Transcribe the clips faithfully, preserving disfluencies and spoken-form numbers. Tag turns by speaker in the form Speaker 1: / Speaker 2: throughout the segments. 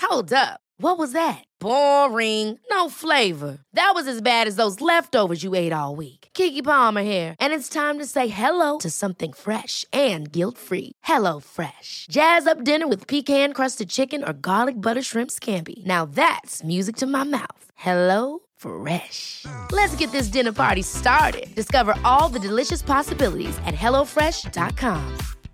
Speaker 1: Hold up. What was that? Boring. No flavor. That was as bad as those leftovers you ate all week. Keke Palmer here, and it's time to say hello to something fresh and guilt-free. Hello Fresh. Jazz up dinner with pecan-crusted chicken or garlic butter shrimp scampi. Now that's music to my mouth. Hello Fresh. Let's get this dinner party started. Discover all the delicious possibilities at hello fresh dot com.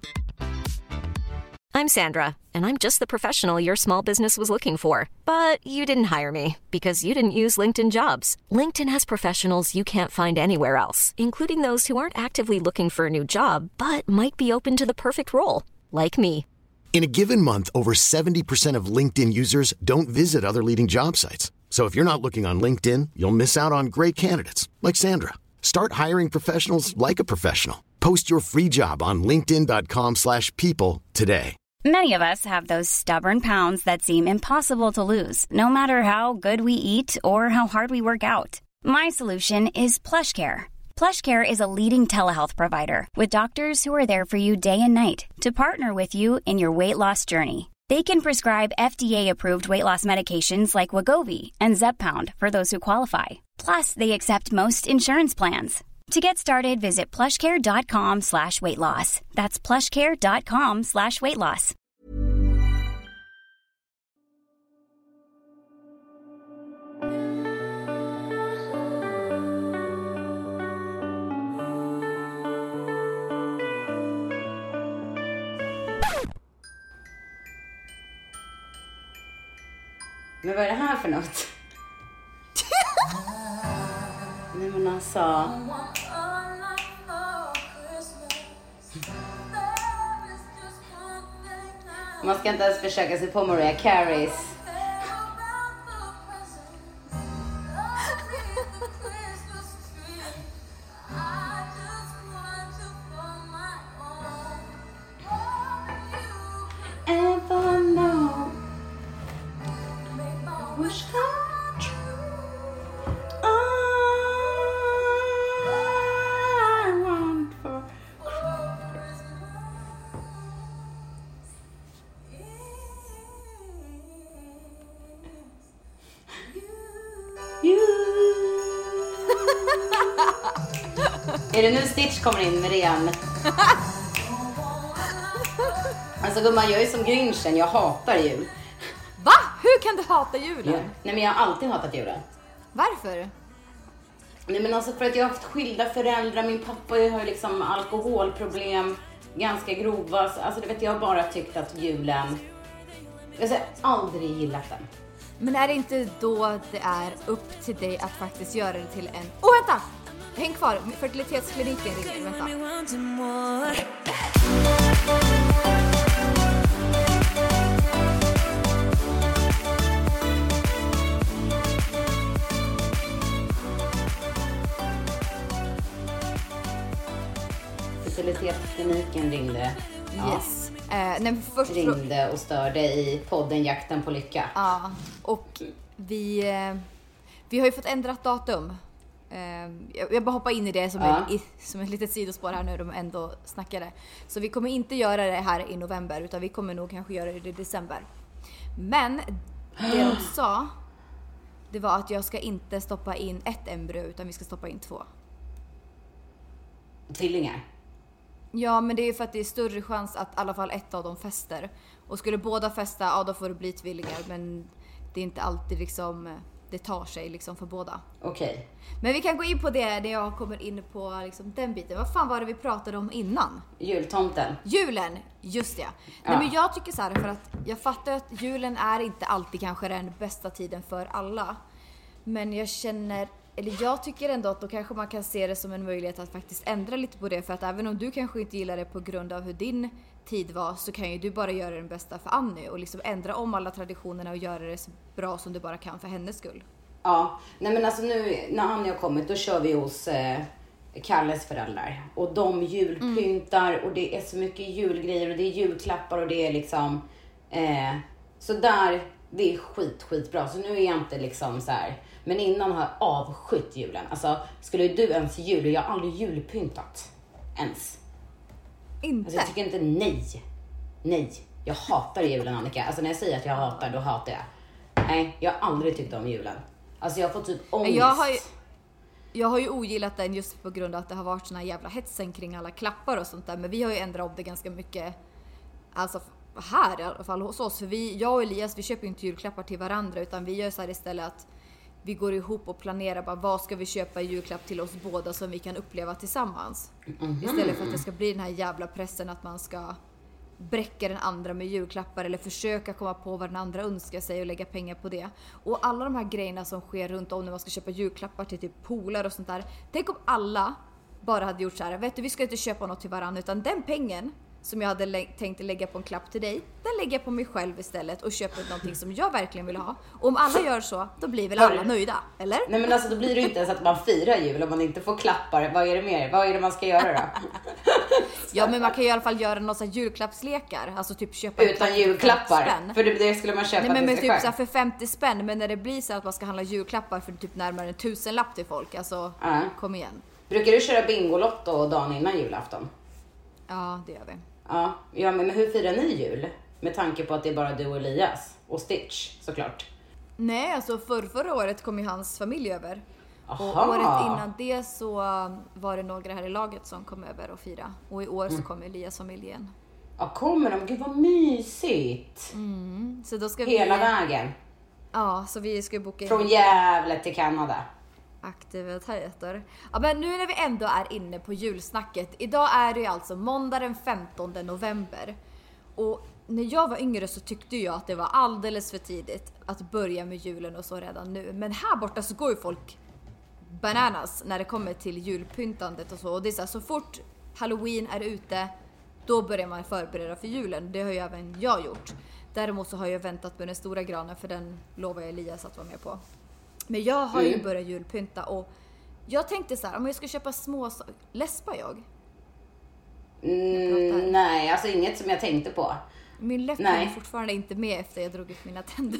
Speaker 2: I'm Sandra, and I'm just the professional your small business was looking for. But you didn't hire me because you didn't use LinkedIn Jobs. LinkedIn has professionals you can't find anywhere else, including those who aren't actively looking for a new job, but might be open to the perfect role, like me.
Speaker 3: In a given month, over seventy percent of LinkedIn users don't visit other leading job sites. So if you're not looking on LinkedIn, you'll miss out on great candidates like Sandra. Start hiring professionals like a professional. Post your free job on linkedin dot com slash people today.
Speaker 4: Many of us have those stubborn pounds that seem impossible to lose, no matter how good we eat or how hard we work out. My solution is PlushCare. PlushCare is a leading telehealth provider with doctors who are there for you day and night to partner with you in your weight loss journey. They can prescribe F D A-approved weight loss medications like Wegovy and Zepbound for those who qualify. Plus, they accept most insurance plans. To get started, visit plushcare.com slash weight loss. That's plushcare.com slash weight loss.
Speaker 5: Men vad är det här för något? Nej men alltså... Man ska inte ens försöka sig på Mariah Careys. Är det nu Stitch kommer in med det igen? Alltså gumman, jag är som Grinchen, jag hatar jul.
Speaker 6: Va? Hur kan du hata julen?
Speaker 5: Ja. Nej men jag har alltid hatat julen.
Speaker 6: Varför?
Speaker 5: Nej men alltså för att jag har haft skilda föräldrar. Min pappa har ju liksom alkoholproblem, ganska grova. Alltså du vet, jag har bara tyckt att julen... Jag har aldrig gillat den.
Speaker 6: Men är det inte då det är upp till dig att faktiskt göra det till en... Åh, oh, vänta! Häng kvar, fertilitetskliniken ringer, vänta.
Speaker 5: Fertilitetskliniken ringde. Ja.
Speaker 6: Yes. Eh, nej, först...
Speaker 5: Ringde och störde i podden Jakten på lycka.
Speaker 6: Ja, och vi, eh, vi har ju fått ändrat datum. Jag bara hoppar in i det som, ja. en, som ett litet sidospår här nu de ändå snackade. Så vi kommer inte göra det här i november, utan vi kommer nog kanske göra det i december. Men det de sa, det var att jag ska inte stoppa in ett embryo, utan vi ska stoppa in två.
Speaker 5: Tvillingar?
Speaker 6: Ja, men det är ju för att det är större chans att i alla fall ett av dem fäster. Och skulle båda fästa, ja då får det bli tvillingar. Men det är inte alltid liksom... Det tar sig liksom för båda.
Speaker 5: Okej. Okay.
Speaker 6: Men vi kan gå in på det när jag kommer in på liksom den biten. Vad fan var det vi pratade om innan?
Speaker 5: Jultomten.
Speaker 6: Julen, just det. Ja. Nej, men jag tycker så här, för att jag fattar att julen är inte alltid kanske den bästa tiden för alla. Men jag känner, eller jag tycker ändå att då kanske man kan se det som en möjlighet att faktiskt ändra lite på det. För att även om du kanske inte gillar det på grund av hur din tid var, så kan ju du bara göra den bästa för Annie och liksom ändra om alla traditionerna och göra det så bra som du bara kan för hennes skull.
Speaker 5: Ja, nej men alltså nu när Annie har kommit, då kör vi hos eh, Kalles föräldrar. Och de julpyntar mm. och det är så mycket julgrejer och det är julklappar och det är liksom eh, så där, det är skit, skitbra. Så nu är jag inte liksom så här, men innan har jag avskytt julen. Alltså skulle du ens jul, jag har aldrig julpyntat ens.
Speaker 6: Inte?
Speaker 5: Alltså jag tycker inte, nej. Nej. Jag hatar julen, Annika. Alltså när jag säger att jag hatar, då hatar jag. Nej, jag har aldrig tyckt om julen. Alltså jag får typ ångest.
Speaker 6: Jag har ju, jag har ju ogillat den just på grund av att det har varit såna jävla hetsen kring alla klappar och sånt där. Men vi har ju ändrat om det ganska mycket. Alltså här i alla fall hos oss. För vi, jag och Elias, vi köper ju inte julklappar till varandra. Utan vi gör så här istället att vi går ihop och planerar bara vad ska vi köpa i julklapp till oss båda som vi kan uppleva tillsammans. Mm-hmm. Istället för att det ska bli den här jävla pressen att man ska bräcka den andra med julklappar eller försöka komma på vad den andra önskar sig och lägga pengar på det. Och alla de här grejerna som sker runt om när man ska köpa julklappar till typ polare och sånt där. Tänk om alla bara hade gjort så här: vet du, vi ska inte köpa något till varandra, utan den pengen som jag hade lä- tänkt lägga på en klapp till dig, den lägger jag på mig själv istället och köper någonting som jag verkligen vill ha. Och om alla gör så, då blir väl alla nöjda, eller?
Speaker 5: Nej men alltså då blir det ju inte ens att man firar jul om man inte får klappar. Vad är det mer? Vad är det man ska göra då?
Speaker 6: Ja, men man kan ju i alla fall göra några julklappslekar. Alltså typ köpa
Speaker 5: utan julklappar. För det, det skulle man köpa.
Speaker 6: Nej, men,
Speaker 5: till
Speaker 6: men
Speaker 5: sig
Speaker 6: typ
Speaker 5: själv.
Speaker 6: så här för femtio spänn. Men när det blir så att man ska handla julklappar för typ närmare en tusenlapp till folk. Alltså,
Speaker 5: uh.
Speaker 6: kom igen.
Speaker 5: Brukar du köra Bingolotto dagen innan julafton?
Speaker 6: Ja, det gör vi.
Speaker 5: Ja, ja men hur firar ni jul? Med tanke på att det är bara du och Elias. Och Stitch, såklart.
Speaker 6: Nej, alltså för, förra året kom ju hans familj över.
Speaker 5: Aha.
Speaker 6: Och året innan det så var det några här i laget som kom över och fira. Och i år så kom Elias familj igen.
Speaker 5: Ja, kommer de? Gud vad mysigt.
Speaker 6: Mm. Så då ska
Speaker 5: Hela
Speaker 6: vi...
Speaker 5: vägen.
Speaker 6: Ja, så vi ska boka in.
Speaker 5: Från Gävle till Kanada.
Speaker 6: Aktiviteter. Ja, men nu när vi ändå är inne på julsnacket. Idag är det ju alltså måndag den femtonde november. Och när jag var yngre så tyckte jag att det var alldeles för tidigt att börja med julen och så redan nu. Men här borta så går ju folk bananas när det kommer till julpyntandet och så. Och det är så här, så fort Halloween är ute, då börjar man förbereda för julen. Det har ju även jag gjort. Däremot så har jag väntat med den stora granen, för den lovar jag Elias att vara med på. Men jag har ju
Speaker 5: mm.
Speaker 6: börjat julpynta och jag tänkte så här, om jag ska köpa små... Läspar jag?
Speaker 5: Mm,
Speaker 6: jag
Speaker 5: nej, alltså inget som jag tänkte på.
Speaker 6: Min läpp är fortfarande inte med efter jag drog ut mina tänder.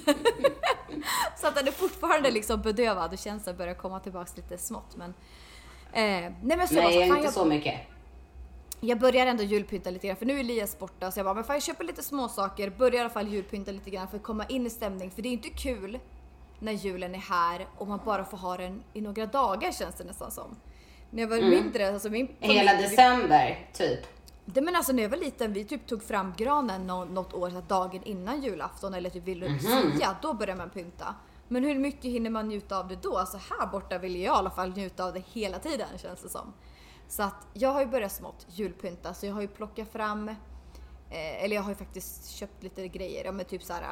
Speaker 6: Så att den är fortfarande liksom bedövad och känns att börja komma tillbaka lite smått. Men, eh, nej, men så
Speaker 5: nej,
Speaker 6: jag, bara,
Speaker 5: inte
Speaker 6: jag,
Speaker 5: så mycket.
Speaker 6: Jag börjar ändå julpynta lite grann, för nu är Elias borta. Så jag bara, men fan, jag köper lite små saker. Börjar i alla fall julpynta lite grann för att komma in i stämning. För det är inte kul när julen är här och man bara får ha den i några dagar, känns det nästan som. När jag var mm. mindre, alltså min familj,
Speaker 5: hela december, typ.
Speaker 6: Det, men alltså när jag var liten, vi typ tog fram granen nå- något år, så dagen innan julafton eller typ vid Lucia, mm-hmm. då börjar man pynta. Men hur mycket hinner man njuta av det då? Alltså här borta vill jag i alla fall njuta av det hela tiden, känns det som. Så att jag har ju börjat smått julpynta, så jag har ju plockat fram, eh, eller jag har ju faktiskt köpt lite grejer, ja, med typ så här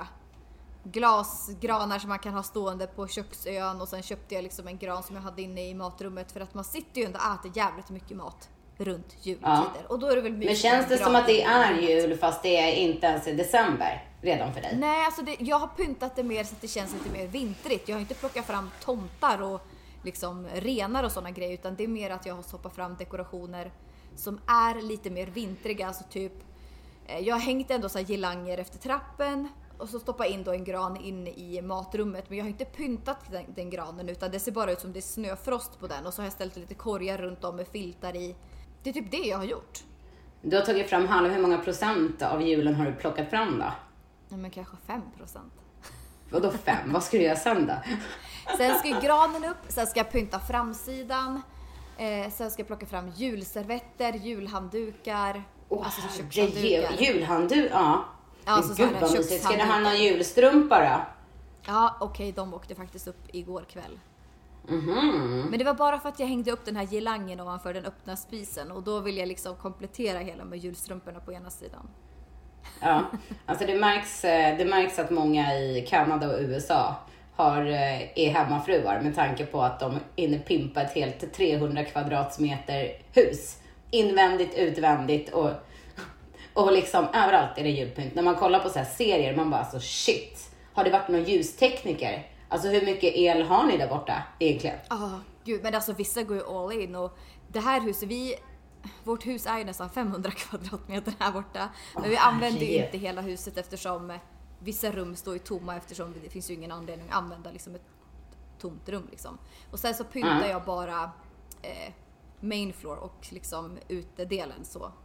Speaker 6: glasgranar som man kan ha stående på köksön, och sen köpte jag liksom en gran som jag hade inne i matrummet, för att man sitter ju ändå och äter jävligt mycket mat runt jultider. Ja. Och då är det väl
Speaker 5: men känns det som att det är jul fast det är inte ens i december redan för dig?
Speaker 6: Nej, alltså det, jag har pyntat det mer så att det känns lite mer vintrigt. Jag har inte plockat fram tomtar och liksom renar och sådana grejer, utan det är mer att jag har stoppat fram dekorationer som är lite mer vintriga. Alltså typ, jag har hängt ändå så här girlanger efter trappen och så stoppa in då en gran in i matrummet. Men jag har inte pyntat den, den granen, utan det ser bara ut som det är snöfrost på den. Och så har jag ställt lite korgar runt om med filtar i. Det är typ det jag har gjort.
Speaker 5: Du har tagit fram halv, hur många procent av julen har du plockat fram då?
Speaker 6: Ja, men kanske fem procent.
Speaker 5: Vadå fem? Vad ska du göra sen då?
Speaker 6: Sen ska granen upp, sen ska jag pynta framsidan. Eh, sen ska jag plocka fram julservetter, julhanddukar.
Speaker 5: Oh,
Speaker 6: alltså kökshanddukar.
Speaker 5: Julhandduk, ja.
Speaker 6: Ja, så
Speaker 5: gud vad mysigt. Ska du ha någon julstrumpa då?
Speaker 6: Ja, okej, okay, de åkte faktiskt upp igår kväll.
Speaker 5: Mm-hmm.
Speaker 6: Men det var bara för att jag hängde upp den här girlangen ovanför den öppna spisen. Och då vill jag liksom komplettera hela med julstrumporna på ena sidan.
Speaker 5: Ja, alltså det märks, det märks att många i Kanada och U S A har, är hemmafruar, med tanke på att de inne pimpa ett helt trehundra kvadratmeter hus. Invändigt, utvändigt och, och liksom överallt är det julpynt. När man kollar på så här serier, man bara alltså shit, har det varit någon ljustekniker? Alltså hur mycket el har ni där borta egentligen?
Speaker 6: Ja, oh, gud, men alltså vissa går ju all in, och det här huset, vi, vårt hus är ju nästan femhundra kvadratmeter här borta. Men oh, vi använder ju inte hela huset, eftersom vissa rum står ju tomma, eftersom det finns ju ingen anledning att använda liksom ett tomt rum liksom. Och sen så pyntar mm. jag bara eh, main floor och liksom utedelen så.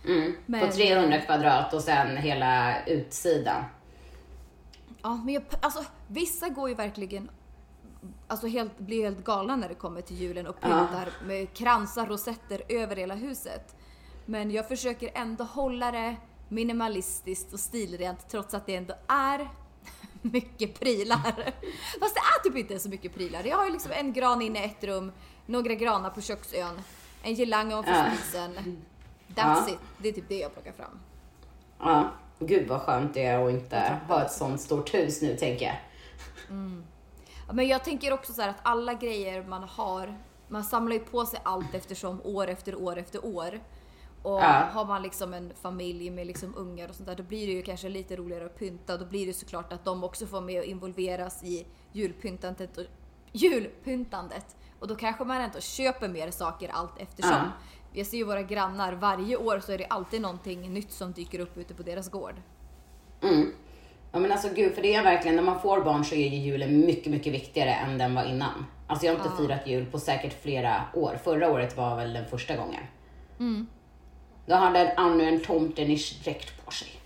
Speaker 5: Mm. Men, på trehundra kvadrat och sen hela utsidan.
Speaker 6: Ja, men jag, alltså vissa går ju verkligen alltså helt, blir helt galna när det kommer till julen och pyntar ja. med kransar, rosetter över hela huset. Men jag försöker ändå hålla det minimalistiskt och stilrent trots att det ändå är mycket prylar. Fast det är typ inte så mycket prylar. Jag har ju liksom en gran inne i ett rum, några granar på köksön, en girlang ovanför ja. spisen. That's ja. it. Det är typ det jag plockar fram.
Speaker 5: Ja, gud vad skönt det är att inte ha ett sånt stort hus nu, tänker jag.
Speaker 6: Mm. Ja, men jag tänker också så här att alla grejer man har, man samlar ju på sig allt eftersom år efter år efter år. Och ja. har man liksom en familj med liksom ungar och sånt där, då blir det ju kanske lite roligare att pynta. Då blir det såklart att de också får med och involveras i julpyntandet och, julpyntandet. Och då kanske man ändå köper mer saker allt eftersom. Ja. Jag ser ju våra grannar, varje år så är det alltid någonting nytt som dyker upp ute på deras gård.
Speaker 5: Mm. Ja men alltså gud, för det är verkligen, när man får barn så är ju julen mycket, mycket viktigare än den var innan. Alltså jag har inte ja. firat jul på säkert flera år. Förra året var väl den första gången. Mm. Då hade Annu en tomtenisch-dräkt på sig.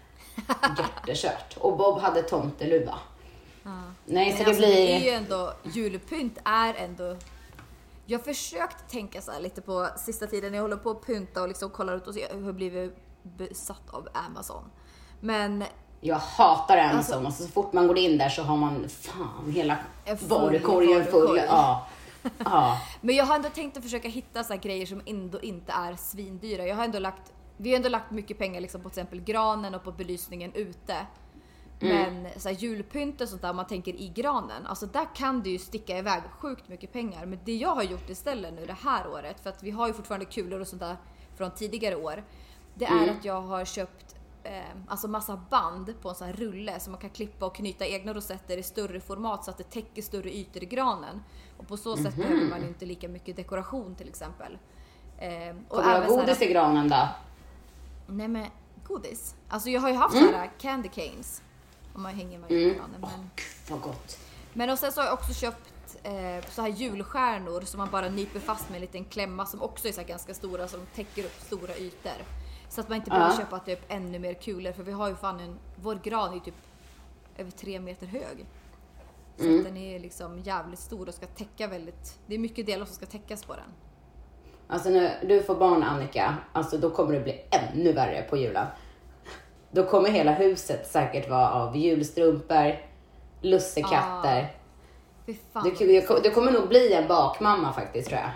Speaker 5: Jättekört. Och Bob hade tomteluva.
Speaker 6: Ja.
Speaker 5: Nej, så
Speaker 6: men
Speaker 5: det
Speaker 6: alltså,
Speaker 5: blir...
Speaker 6: Det är ju ändå, julpynt är ändå... Jag har försökt tänka så här lite på sista tiden när jag håller på att pynta och liksom kollar ut och ser hur jag blivit besatt av Amazon. Men... Jag
Speaker 5: hatar Amazon. Alltså, och så fort man går in där så har man fan hela varukorgen full. Ja. Ja.
Speaker 6: Men jag har ändå tänkt att försöka hitta så här grejer som ändå inte är svindyra. Jag har ändå lagt, vi har ändå lagt mycket pengar liksom på till exempel granen och på belysningen ute. Mm. Men så här, julpynt och sånt där, om man tänker i granen, alltså där kan det ju sticka iväg sjukt mycket pengar. Men det jag har gjort istället nu det här året, för att vi har ju fortfarande kulor och sånt där från tidigare år, det är mm. att jag har köpt eh, alltså massa band på en sån här rulle som man kan klippa och knyta egna rosetter i större format så att det täcker större ytor i granen. Och på så sätt mm-hmm. behöver man inte lika mycket dekoration till exempel. Eh, och
Speaker 5: Kommer du ha godis i granen då?
Speaker 6: Nej men godis. Alltså jag har ju haft mm. sådana candy canes. Om man hänger med mm. i granen. Men...
Speaker 5: Oh, gud, vad gott.
Speaker 6: Men och sen så har jag också köpt eh, så här julstjärnor som man bara nyper fast med en liten klämma som också är så här ganska stora, som täcker upp stora ytor. Så att man inte behöver uh. köpa typ ännu mer kulor, för vi har ju fan en, vår gran är typ över tre meter hög. Så mm. att den är liksom jävligt stor och ska täcka väldigt, det är mycket delar som ska täckas på den.
Speaker 5: Alltså när du får barn, Annika, alltså då kommer det bli ännu värre på julen. Då kommer hela huset säkert vara av julstrumpor, lussekatter.
Speaker 6: Ah, fan.
Speaker 5: Du, du kommer nog bli en bakmamma faktiskt, tror jag.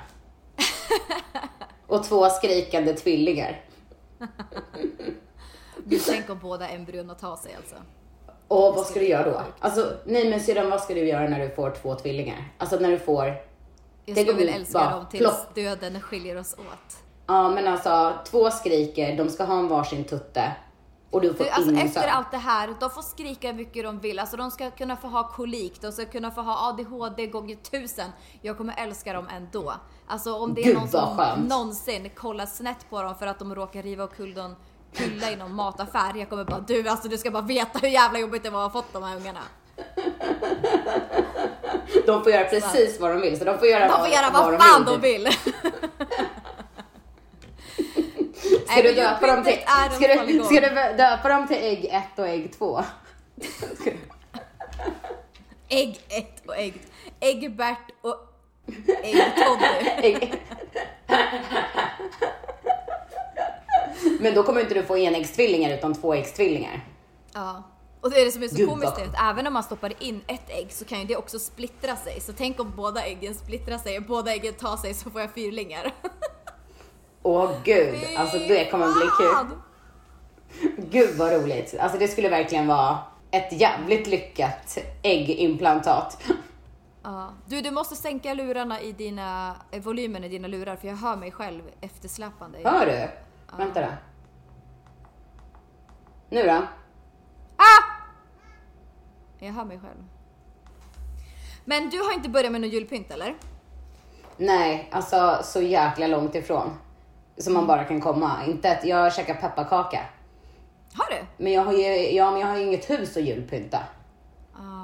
Speaker 5: Och två skrikande tvillingar.
Speaker 6: Du tänker om båda embryona tar sig alltså.
Speaker 5: Och vad ska du göra då? Alltså, nej men syrran, vad ska du göra när du får två tvillingar? Alltså när du får...
Speaker 6: Jag ska väl älska dem tills plopp. Döden skiljer oss åt.
Speaker 5: Ja, men alltså två skriker, de ska ha en varsin tutte. Och du får
Speaker 6: du, alltså,
Speaker 5: ingen
Speaker 6: efter
Speaker 5: sömn.
Speaker 6: allt det här, de får skrika hur mycket de vill. Alltså de ska kunna få ha kolik, de ska kunna få ha A D H D gånger tusen. Jag kommer älska dem ändå. Alltså om det är
Speaker 5: Gud,
Speaker 6: någon som
Speaker 5: skönt.
Speaker 6: någonsin kollar snett på dem för att de råkar riva och kulla kulla i någon mataffär. Jag kommer bara, du alltså du ska bara veta hur jävla jobbigt det var att ha fått de här ungarna.
Speaker 5: De får göra precis så. Vad de vill. Så de får göra,
Speaker 6: de får
Speaker 5: vad,
Speaker 6: göra vad,
Speaker 5: vad
Speaker 6: fan
Speaker 5: de vill.
Speaker 6: De vill.
Speaker 5: Ska du döpa dem till ska du, ska du döpa dem till ägg ett och ägg två?
Speaker 6: Ägg ett och ägg Äggbert och ägg Toddy.
Speaker 5: Men då kommer inte du få enäggstvillingar utan två äggstvillingar.
Speaker 6: Ja. Och det är det som är så Gud, komiskt är att även om man stoppar in ett ägg så kan ju det också splittra sig. Så tänk om båda äggen splittrar sig och båda äggen tar sig, så får jag fyrlingar.
Speaker 5: Åh gud, alltså det kommer bli kul. Gud vad roligt. Alltså det skulle verkligen vara ett jävligt lyckat äggimplantat.
Speaker 6: Ja. Du, du måste sänka lurarna i dina, volymen i dina lurar, för jag hör mig själv eftersläpande.
Speaker 5: Hör du? Ja. Vänta då. Nu då?
Speaker 6: Ah! Jag hör mig själv. Men du har inte börjat med någon julpynt, eller?
Speaker 5: Nej, alltså så jäkla långt ifrån. Som man bara kan komma. Inte att jag käkar pepparkaka.
Speaker 6: Har du?
Speaker 5: Men jag har ju, ja, men jag har ju inget hus att julpynta.
Speaker 6: Ah,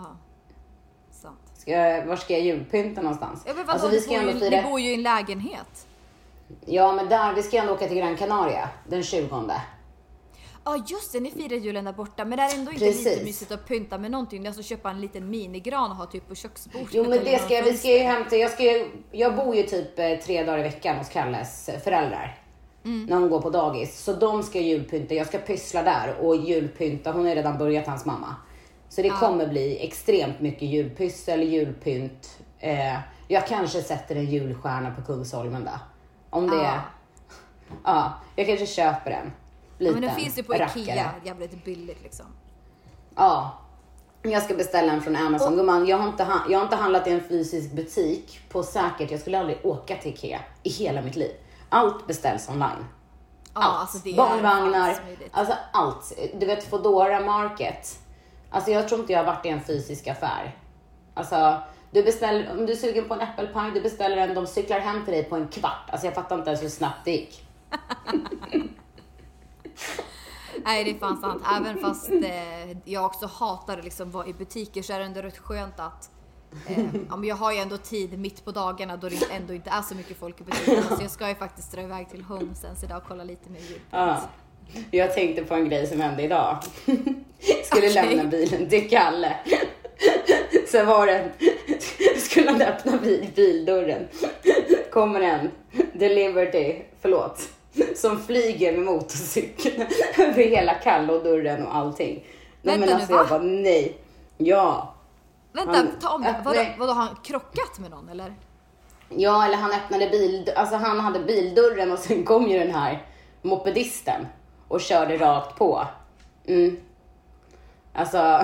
Speaker 6: sant.
Speaker 5: Ska jag, var ska jag julpynta någonstans?
Speaker 6: Ja, men
Speaker 5: alltså,
Speaker 6: vi,
Speaker 5: vi, ska
Speaker 6: bor ju,
Speaker 5: fira...
Speaker 6: vi bor ju i en lägenhet.
Speaker 5: Ja, men där, vi ska ändå åka till Gran Canaria den tjugonde.
Speaker 6: Ja just det, ni firar julen där borta. Men det är ändå inte
Speaker 5: Precis.
Speaker 6: lite mysigt att pynta med någonting. Det är alltså köpa en liten minigran och ha typ på köksbordet.
Speaker 5: Jo men det ska jag, vi ska ju hämta, jag, ska ju, jag bor ju typ eh, tre dagar i veckan hos Kalles föräldrar. Mm. När hon går på dagis. Så de ska julpynta, jag ska pyssla där och julpynta. Hon har redan börjat, hans mamma. Så det ja. kommer bli extremt mycket julpyssel, julpynt. Eh, jag kanske sätter en julstjärna på Kungsholmen där. Om det ja. är... Ja, jag kanske köper den.
Speaker 6: Ja, men den finns ju på rackare. Ikea, jävligt billigt liksom.
Speaker 5: Ja, jag ska beställa den från Amazon. Och, Gumman, jag, har inte, jag har inte handlat i en fysisk butik på säkert. Jag skulle aldrig åka till Ikea i hela mitt liv. Allt beställs online.
Speaker 6: Ja,
Speaker 5: allt.
Speaker 6: Alltså det
Speaker 5: barnvagnar, alltså allt. Du vet, Foodora Market. Alltså jag tror inte jag har varit i en fysisk affär. Alltså, du beställer, om du är sugen på en äppelpaj, du beställer den, de cyklar hem till dig på en kvart. Alltså jag fattar inte ens hur snabbt det gick.
Speaker 6: Nej, det är fan sant. Även fast eh, jag också hatar liksom vara i butiker, så är det ändå rätt skönt att eh, ja, men jag har ju ändå tid mitt på dagarna då det ändå inte är så mycket folk i butikerna. Så jag ska ju faktiskt dra iväg till Homesens idag och kolla lite mer djupt.
Speaker 5: Ja. Jag tänkte på en grej som hände idag. Skulle okay. lämna bilen till Kalle. Så var det, skulle han öppna bil, bildörren. Kommer en Delivery, förlåt, som flyger med motorcykeln över hela Kalle och dörren och allting.
Speaker 6: Vänta
Speaker 5: men alltså
Speaker 6: nu, va?
Speaker 5: jag bara, nej. Ja.
Speaker 6: Vänta, han, ta om det. Vadå, vadå, har han krockat med någon eller?
Speaker 5: Ja, eller han öppnade bil, alltså han hade bildörren och sen kom ju den här mopedisten och körde rakt på. Mm. Alltså...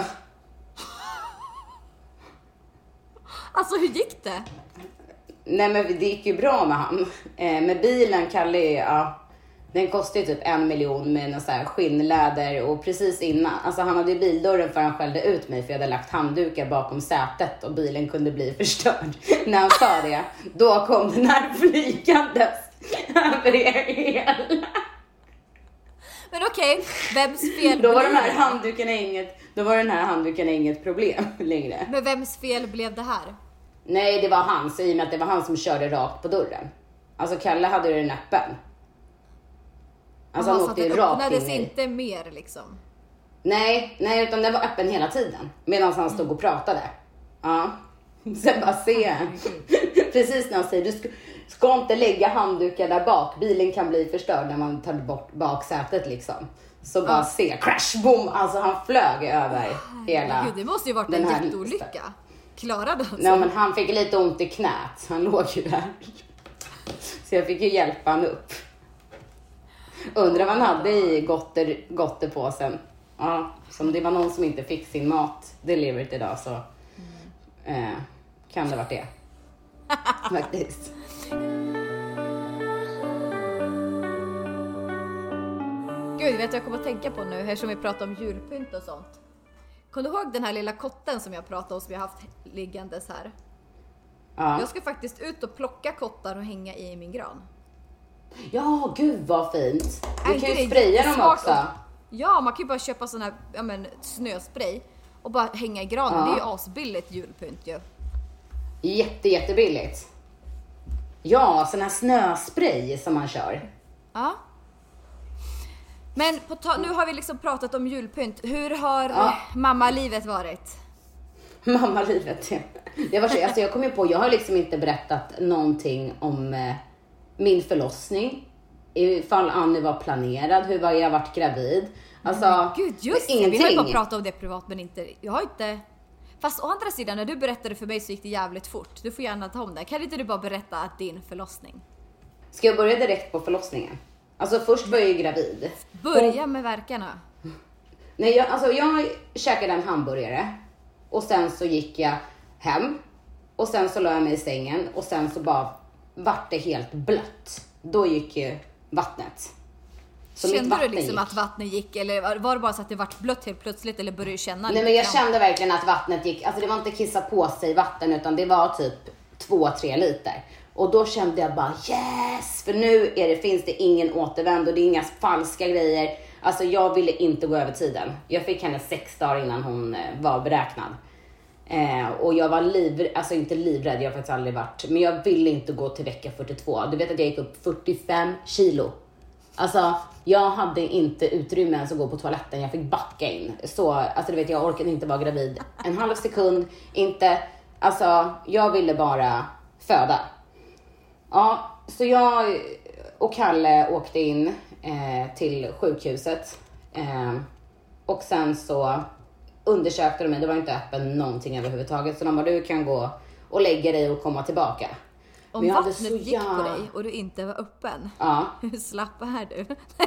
Speaker 6: Alltså hur gick det?
Speaker 5: Nej men det gick ju bra med han. Eh, med bilen, Kalle, ja, den kostade ju typ en miljon med någon så här skinnläder och precis innan, alltså han hade ju bildörren för han skällde ut mig för jag hade lagt handdukar bakom sätet och bilen kunde bli förstörd. När han sa det, då kom den här flygandes över er hela.
Speaker 6: Men okej, okay, vems fel
Speaker 5: då var den här handduken inget, då var den här handduken inget problem längre.
Speaker 6: Men vems fel blev det här?
Speaker 5: Nej, det var hans, i och med att det var han som körde rakt på dörren. Alltså Kalle hade ju den öppen. Alltså
Speaker 6: Aha,
Speaker 5: han åkte ju rakt in i.
Speaker 6: Det öppnades inte mer liksom?
Speaker 5: Nej, nej, utan den var öppen hela tiden. Medan han stod och pratade. Ja. Sen bara se. Precis när han säger, du ska, ska inte lägga handdukar där bak. Bilen kan bli förstörd när man tar bort baksätet liksom. Så bara ja. se, crash, boom. Alltså han flög över oh, hela.
Speaker 6: Gud, det måste ju varit en jätteolycka. Klarade han?
Speaker 5: Nej, men han fick lite ont i knät. Han låg ju där. Så jag fick ju hjälpa han upp. Undrar vad han hade i gotter, gotterpåsen. Ja, som det var någon som inte fick sin mat delivered idag så mm. eh, kan det varit det. Faktiskt.
Speaker 6: Gud, vet du jag kommer att tänka på nu här som vi pratar om julpynt och sånt. Kommer du ihåg den här lilla kotten som jag pratade om som jag haft liggandes här? Ja. Jag ska faktiskt ut och plocka kottar och hänga i min gran.
Speaker 5: Ja, gud vad fint. Du kan ju spraya dem också. Och,
Speaker 6: ja, man kan ju bara köpa sån här ja, men, snöspray och bara hänga i granen. Ja. Det är ju asbilligt julpynt ju.
Speaker 5: Jätte, jättebilligt. Ja, sån här snöspray som man kör.
Speaker 6: Ja. Men på ta- nu har vi liksom pratat om julpynt. Hur har ja. mamma-livet varit?
Speaker 5: Mamma-livet, ja. Det var så, alltså jag kom ju på, jag har liksom inte berättat någonting om eh, min förlossning. Ifall Annie var planerad, hur var jag varit gravid. Alltså,
Speaker 6: mm, gud, just det. Vi har ju bara pratat om det privat, men inte, jag har inte... Fast å andra sidan, när du berättade för mig så gick det jävligt fort. Du får gärna ta om det. Kan inte du bara berätta att din förlossning?
Speaker 5: Ska jag börja direkt på förlossningen? Alltså först var jag ju gravid.
Speaker 6: Börja med verkarna.
Speaker 5: Nej, jag, alltså jag käkade en hamburgare. Och sen så gick jag hem. Och sen så la jag mig i sängen. Och sen så bara vart det helt blött. Då gick ju vattnet.
Speaker 6: Så kände du liksom gick. Att vattnet gick? Eller var det bara så att det vart blött helt plötsligt? Eller började du känna?
Speaker 5: Nej, men jag kram? kände verkligen att vattnet gick. Alltså det var inte kissa på sig vatten. Utan det var typ två, tre liter. Och då kände jag bara yes! För nu är det, finns det ingen återvändo. Det är inga falska grejer. Alltså jag ville inte gå över tiden. Jag fick henne sex dagar innan hon var beräknad. Eh, och jag var livrädd, alltså inte livrädd, jag har faktiskt aldrig varit. Men jag ville inte gå till vecka fyrtiotvå. Du vet att jag gick upp fyrtiofem kilo. Alltså jag hade inte utrymme ens att gå på toaletten. Jag fick backa in. Så, alltså du vet, jag orkade inte vara gravid en halv sekund. Inte, alltså jag ville bara föda. Ja, så jag och Kalle åkte in eh, till sjukhuset. Eh, och sen så undersökte de mig. Det var inte öppen någonting överhuvudtaget. Så de bara, du kan gå och lägga dig och komma tillbaka.
Speaker 6: Om vattnet så gick ja... på dig och du inte var öppen. Ja. Hur slapp är du?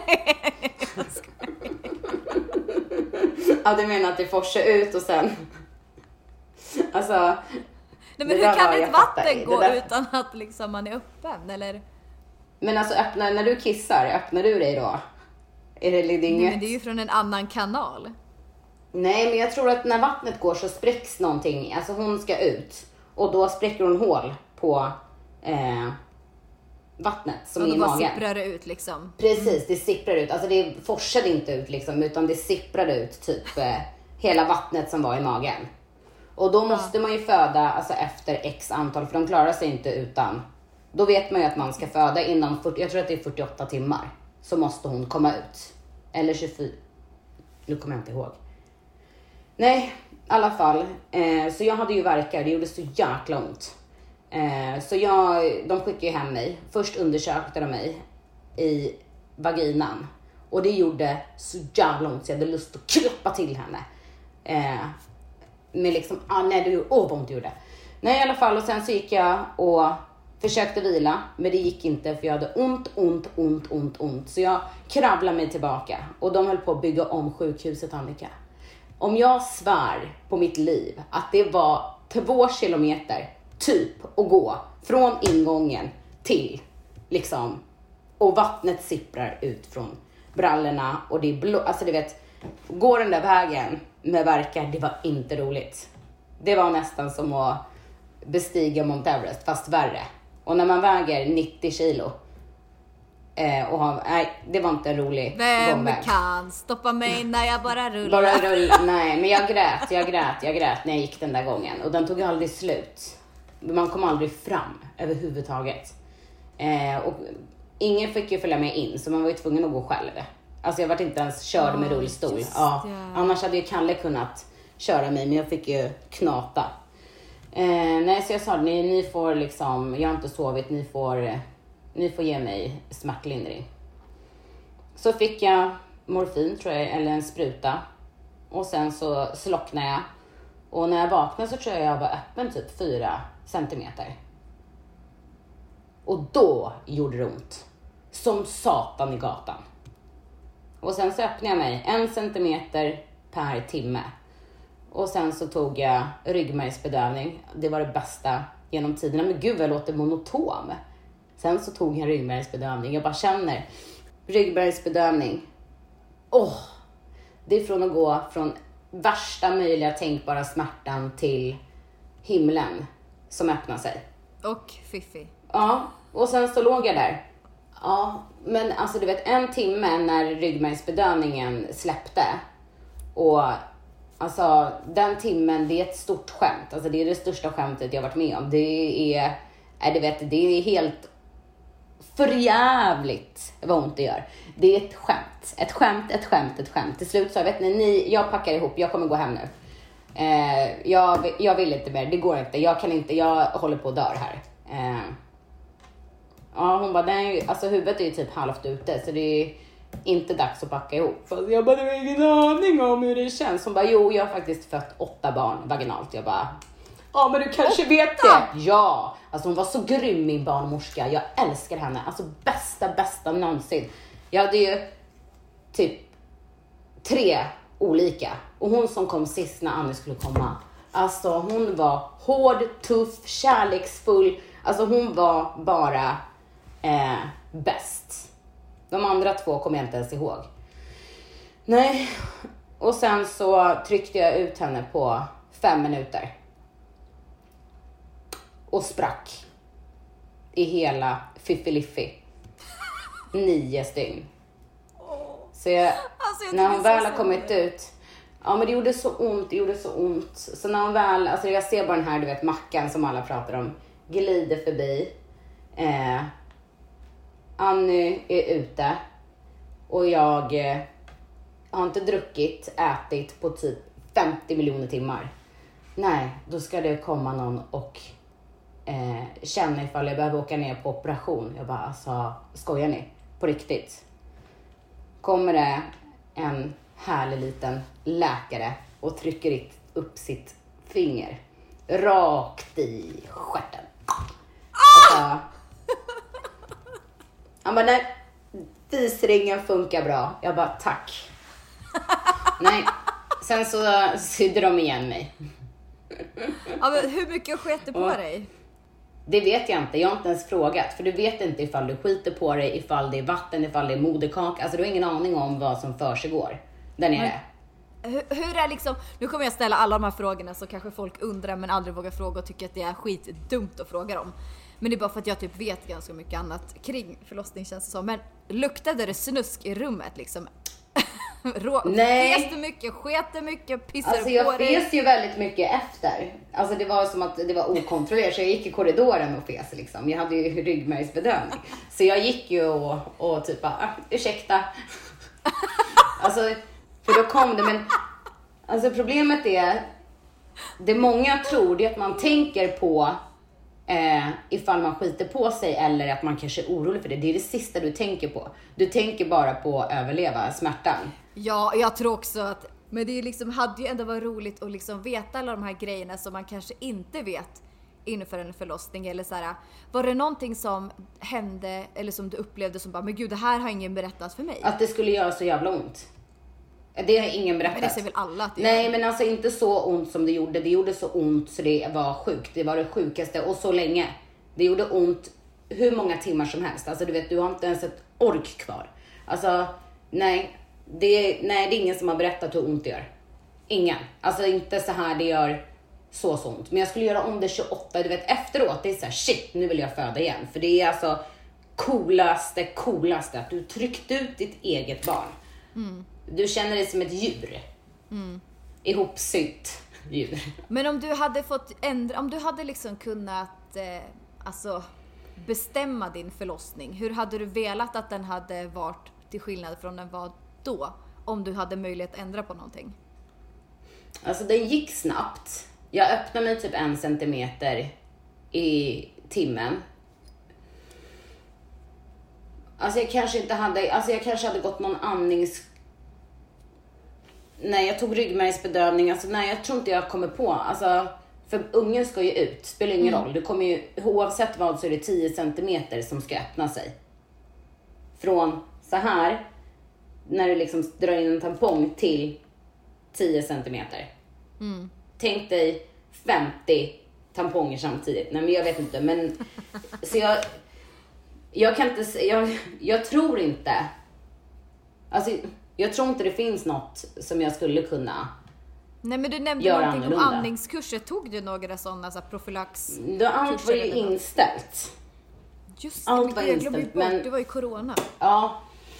Speaker 5: Ja, du menar att det forsar ut och sen... Alltså...
Speaker 6: Nej, men hur kan ett vatten gå där... utan att liksom man är öppen, eller?
Speaker 5: Men alltså, öppna, när du kissar, öppnar du dig då? Är det, det, är inget...
Speaker 6: Nej, men det är ju från en annan kanal.
Speaker 5: Nej, men jag tror att när vattnet går så spräcks någonting. Alltså hon ska ut. Och då spräcker hon hål på eh, vattnet som är i magen. Och då bara
Speaker 6: sipprar det ut liksom.
Speaker 5: Precis, det sipprar ut. Alltså det forsade inte ut liksom, utan det sipprade ut typ eh, hela vattnet som var i magen. Och då måste ja. man ju föda alltså, efter x antal, för de klarar sig inte utan. Då vet man ju att man ska föda inom, fyrtio, jag tror att det är fyrtioåtta timmar. Så måste hon komma ut. Eller tjugofyra. Nu kommer jag inte ihåg. Nej, i alla fall. Eh, så jag hade ju värkar, det gjorde så jäkla ont. Eh, så jag, de skickade ju hem mig. Först undersökte de mig i vaginan. Och det gjorde så jävla ont så jag hade lust att klappa till henne. Eh, med liksom, ah nej det gjorde, åh vad ont det gjorde. Nej i alla fall, och sen så gick jag och försökte vila. Men det gick inte för jag hade ont, ont, ont, ont, ont. Så jag kravlade mig tillbaka. Och de höll på att bygga om sjukhuset, Annika. Om jag svär på mitt liv att det var två kilometer typ att gå från ingången till liksom, och vattnet sipprar ut från brallorna och det är blå, alltså du vet, går den där vägen med verkar, det var inte roligt. Det var nästan som att bestiga Mount Everest, fast värre. Och när man väger nittio kilo Eh, och ha, nej, det var inte en rolig
Speaker 6: Vem
Speaker 5: gångväg.
Speaker 6: kan stoppa mig när jag bara rullar?
Speaker 5: Bara rulla, nej, men jag grät, jag grät, jag grät när jag gick den där gången. Och den tog aldrig slut. Man kom aldrig fram överhuvudtaget. Eh, och ingen fick ju följa med in, så man var ju tvungen att gå själv. Alltså jag var inte ens körd oh, med rullstol. Ja, annars hade ju Kalle kunnat köra mig, men jag fick ju knata. Eh, nej, så jag sa, ni, ni får liksom, jag har inte sovit, ni får... Ni får ge mig smärtlindring. Så fick jag morfin tror jag, eller en spruta. Och sen så slocknade jag. Och när jag vaknade så tror jag jag var öppen typ fyra centimeter. Och då gjorde det ont. Som satan i gatan. Och sen så öppnade jag mig en centimeter per timme. Och sen så tog jag ryggmärgsbedövning. Det var det bästa genom tiderna. Men gud, jag låter monotom. Sen så tog jag ryggmärgsbedövning. Jag bara känner ryggmärgsbedövning. Åh! Oh, det är från att gå från värsta möjliga tänkbara smärtan till himlen som öppnar sig.
Speaker 6: Och fiffi.
Speaker 5: Ja, och sen så låg jag där. Ja, men alltså du vet en timme när ryggmärgsbedövningen släppte. Och alltså den timmen, det är ett stort skämt. Alltså det är det största skämtet jag varit med om. Det är, är du vet, det är helt förjävligt vad ont det gör. Det är ett skämt. Ett skämt, ett skämt, ett skämt. Till slut så vet ni, ni jag packar ihop, jag kommer gå hem nu. Eh, jag, jag vill inte mer, det går inte. Jag kan inte, jag håller på att dör här. Eh, ja, hon bara, nej, alltså huvudet är ju typ halvt ute, så det är inte dags att packa ihop. Fast jag bara, det var ingen aning om hur det känns. Hon bara, jo, jag har faktiskt fött åtta barn vaginalt. Jag bara, ja, men du kanske åtta. Vet det. Ja, alltså hon var så grym, min barnmorska. Jag älskar henne. Alltså bästa, bästa någonsin. Jag hade ju typ tre olika. Och hon som kom sist när Annie skulle komma. Alltså hon var hård, tuff, kärleksfull. Alltså hon var bara eh, bäst. De andra två kommer jag inte ens ihåg. Nej. Och sen så tryckte jag ut henne på fem minuter. Och sprack. I hela Fiffiliffi. Nio stygn. Så jag, alltså jag när hon väl har kommit ut. Ja, men det gjorde så ont, det gjorde så ont. Så när hon väl, alltså jag ser bara den här, du vet, mackan som alla pratar om, glider förbi. Eh, Anny är ute. Och jag eh, har inte druckit, ätit på typ femtio miljoner timmar. Nej, då ska det komma någon och eh, känna ifall jag behöver åka ner på operation. Jag bara, alltså, skojar ni? På riktigt? Kommer det en härlig liten läkare och trycker upp sitt finger rakt i stjärten. Ah! Han bara, nej, fisringen funkar bra. Jag bara, tack. Nej, sen så sydde de igen mig.
Speaker 6: Ja, men hur mycket sket du på
Speaker 5: och,
Speaker 6: dig?
Speaker 5: Det vet jag inte, jag har inte ens frågat. För du vet inte ifall du skiter på dig, ifall det är vatten, ifall det är moderkak. Alltså du har ingen aning om vad som försiggår där nere.
Speaker 6: Hur, hur är liksom, nu kommer jag ställa alla de här frågorna så kanske folk undrar men aldrig vågar fråga och tycker att det är skitdumt att fråga dem. Men det är bara för att jag typ vet ganska mycket annat kring förlossning, känns det som. Men luktade det snusk i rummet liksom? Rå,
Speaker 5: Nej.
Speaker 6: Fes du mycket, sket du mycket, pissade
Speaker 5: alltså,
Speaker 6: du på
Speaker 5: jag
Speaker 6: dig?
Speaker 5: Jag fes ju väldigt mycket efter. Alltså det var som att det var okontrollerat. Så jag gick i korridoren och fes liksom. Jag hade ju ryggmärgsbedövning. Så jag gick ju och, och typ bara, ah, ursäkta. Alltså, för då kom det, men alltså problemet är, det många tror det är att man tänker på eh, ifall man skiter på sig eller att man kanske är orolig för det. Det är det sista du tänker på. Du tänker bara på att överleva smärtan.
Speaker 6: Ja, jag tror också att, men det är liksom, hade ju ändå varit roligt att liksom veta alla de här grejerna som man kanske inte vet inför en förlossning. Eller så här, var det någonting som hände eller som du upplevde som bara, men gud, det här har ingen berättat för mig?
Speaker 5: Att det skulle göra så jävla ont. Det har ingen berättat.
Speaker 6: Men det säger väl alla att det
Speaker 5: Nej,
Speaker 6: gör.
Speaker 5: men alltså inte så ont som det gjorde. Det gjorde så ont så det var sjukt. Det var det sjukaste och så länge. Det gjorde ont hur många timmar som helst. Alltså du vet, du har inte ens ett ork kvar. Alltså, nej. Det, nej, det är ingen som har berättat hur ont det gör. Ingen. Alltså inte så här det gör så så ont. Men jag skulle göra om det tjugoåtta, du vet, efteråt. Det är så här, shit, nu vill jag föda igen. För det är alltså coolaste, coolaste att du tryckt ut ditt eget barn. Mm. Du känner dig som ett djur. Mm. Ihopsytt djur.
Speaker 6: Men om du hade fått ändra, om du hade liksom kunnat eh, alltså bestämma din förlossning, hur hade du velat att den hade varit till skillnad från den var då? Om du hade möjlighet att ändra på någonting.
Speaker 5: Alltså den gick snabbt. Jag öppnade mig typ en centimeter i timmen. Alltså jag kanske inte hade, alltså jag kanske hade gått någon andnings... Nej, jag tog ryggmärgsbedövning. Alltså nej, jag tror inte jag kommer på. Alltså, för ungen ska ju ut. Spelar ingen mm. roll. Du kommer ju, oavsett vad så är det tio centimeter som ska öppna sig. Från så här, när du liksom drar in en tampong till tio centimeter. Mm. Tänk dig femtio tamponger samtidigt. Nej, men jag vet inte. Men, så jag, jag kan inte, jag, jag tror inte. Alltså, jag tror inte det finns något som jag skulle kunna.
Speaker 6: Nej, men du nämnde någonting annorlunda om andningskurser. Tog du några sådana så här profylax?
Speaker 5: Då allt var ju inställt.
Speaker 6: Just det, allt var inställt. Men det var ju corona.
Speaker 5: Ja.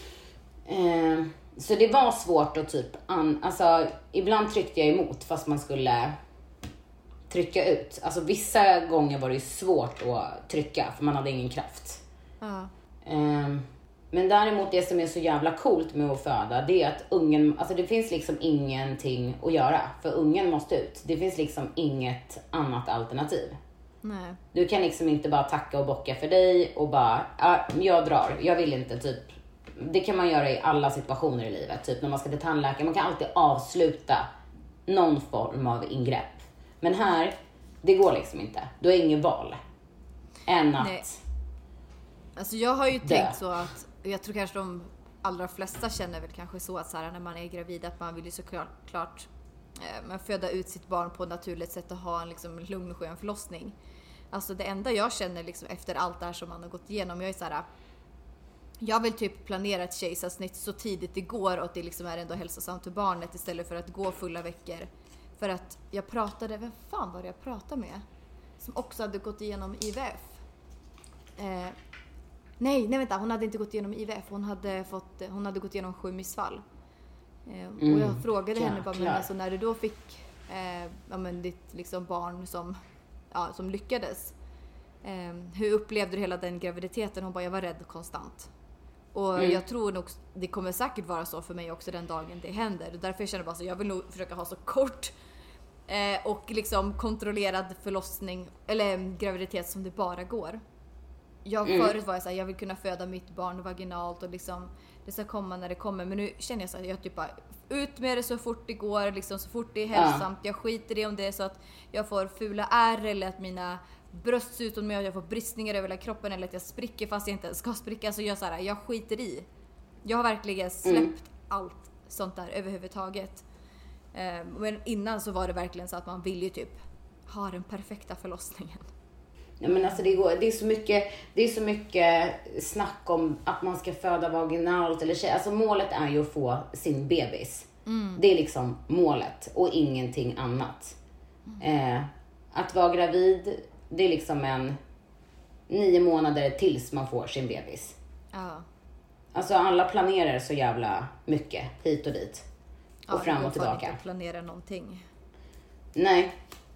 Speaker 5: Eh, så det var svårt att typ an, alltså ibland tryckte jag emot fast man skulle trycka ut. Alltså vissa gånger var det ju svårt att trycka för man hade ingen kraft. Ja. Eh, Men däremot det som är så jävla coolt med att föda, det är att ungen, alltså det finns liksom ingenting att göra. För ungen måste ut. Det finns liksom inget annat alternativ. Nej. Du kan liksom inte bara tacka och bocka för dig och bara, ja, jag drar, jag vill inte typ. Det kan man göra i alla situationer i livet. Typ när man ska till tandläkaren, man kan alltid avsluta någon form av ingrepp. Men här, det går liksom inte. Du har ingen val. Än att... Nej.
Speaker 6: Alltså jag har ju dö. tänkt så att, jag tror kanske de allra flesta känner väl kanske så att så här, när man är gravid att man vill ju såklart klart, eh, man föda ut sitt barn på ett naturligt sätt och ha en liksom lugn och skön förlossning. Alltså det enda jag känner liksom efter allt det här som man har gått igenom, jag är så här, jag vill typ planera ett kejsarsnitt så tidigt det går och att det liksom är ändå hälsosamt för barnet istället för att gå fulla veckor. För att jag pratade, vem fan var det jag pratade med? Som också hade gått igenom I V F. Eh, Nej, nej vänta, hon hade inte gått igenom I V F. Hon hade, fått, hon hade gått igenom sju missfall. Mm, och jag frågade henne bara, men alltså, när du då fick eh, ja, men ditt liksom, barn som, ja, som lyckades, eh, hur upplevde du hela den graviditeten? Hon bara, jag var rädd konstant. Och mm. jag tror nog det kommer säkert vara så för mig också den dagen det händer. Och därför jag känner bara så, jag vill nog försöka ha så kort eh, och liksom kontrollerad förlossning eller graviditet som det bara går. Jag mm. förut var jag så här, jag vill kunna föda mitt barn vaginalt och liksom det ska komma när det kommer. Men nu känner jag så här, jag typ bara ut med det så fort det går, liksom så fort det är hälsosamt. Ja. Jag skiter i om det är så att jag får fula ärr eller att mina bröst ser ut om jag får bristningar över hela kroppen eller att jag spricker fast jag inte ska spricka. Så jag så här, jag skiter i. Jag har verkligen släppt mm. allt sånt där överhuvudtaget. Um, men innan så var det verkligen så att man vill ju typ ha den perfekta förlossningen.
Speaker 5: Ja, men alltså det, går, det, är så mycket, det är så mycket snack om att man ska föda vaginalt eller tjej. Alltså målet är ju att få sin bebis. Mm. Det är liksom målet och ingenting annat. Mm. Eh, att vara gravid, det är liksom en nio månader tills man får sin bebis. Ja. Alltså alla planerar så jävla mycket hit och dit. Och ja, fram och tillbaka. Ja, det går
Speaker 6: inte att planera någonting.
Speaker 5: Nej.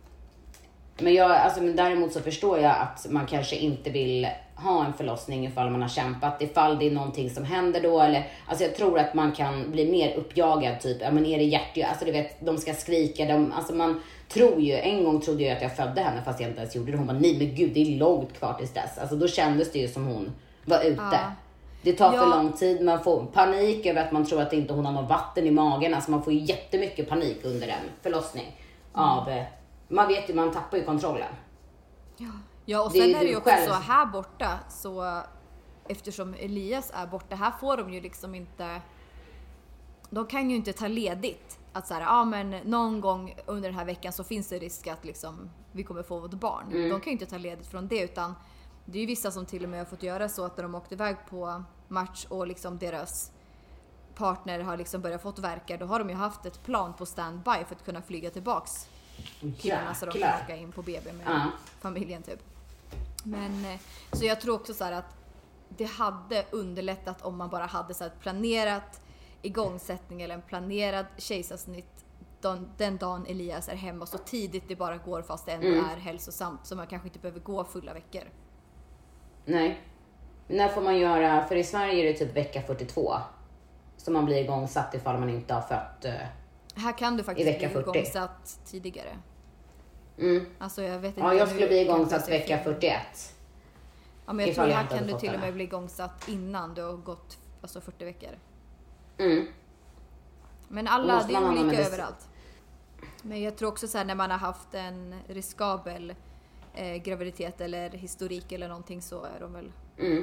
Speaker 5: Men, jag, alltså, men däremot så förstår jag att man kanske inte vill ha en förlossning ifall man har kämpat. Ifall det är någonting som händer då. Eller, alltså jag tror att man kan bli mer uppjagad. Typ, ja men är det hjärt... Alltså du vet, de ska skrika. De, alltså man tror ju... En gång trodde jag att jag födde henne fast jag inte ens gjorde det. Hon bara, nej men gud det är långt kvar tills dess. Alltså då kändes det ju som hon var ute. Ja. Det tar ja. för lång tid. Man får panik över att man tror att inte hon har någon vatten i magen. Alltså man får ju jättemycket panik under en förlossning. Mm. Av... Man vet ju, man tappar ju kontrollen.
Speaker 6: Ja, ja och sen det är, är det ju också själv. Så här borta, så eftersom Elias är borta, här får de ju liksom inte, de kan ju inte ta ledigt. Att så här, ja men någon gång under den här veckan så finns det risk att liksom vi kommer få vårt barn. Mm. De kan ju inte ta ledigt från det, utan det är ju vissa som till och med har fått göra så att när de åkte iväg på match och liksom deras partner har liksom börjat fått verka, då har de ju haft ett plan på standby för att kunna flyga tillbaks killarna så de kan åka in på B B med uh. familjen typ. Men så jag tror också så här att det hade underlättat om man bara hade så här planerat igångsättning eller en planerad kejsarsnitt den, den dagen Elias är hemma så tidigt det bara går fast det ändå mm. är hälsosamt, så man kanske inte behöver gå fulla veckor. Nej.
Speaker 5: När får man göra, för i Sverige är det typ vecka fyrtiotvå så man blir igångsatt ifall man inte har fött.
Speaker 6: Här kan du faktiskt bli igångsatt tidigare.
Speaker 5: Mm.
Speaker 6: Alltså jag vet inte.
Speaker 5: Ja, jag skulle bli igångsatt vecka fyrtioett.
Speaker 6: Ja, men jag tror här kan du till och med bli igångsatt innan du har gått alltså fyrtio veckor.
Speaker 5: Mm.
Speaker 6: Men alla, det är olika överallt. Men jag tror också så här, när man har haft en riskabel eh, graviditet eller historik eller någonting, så är de väl mm.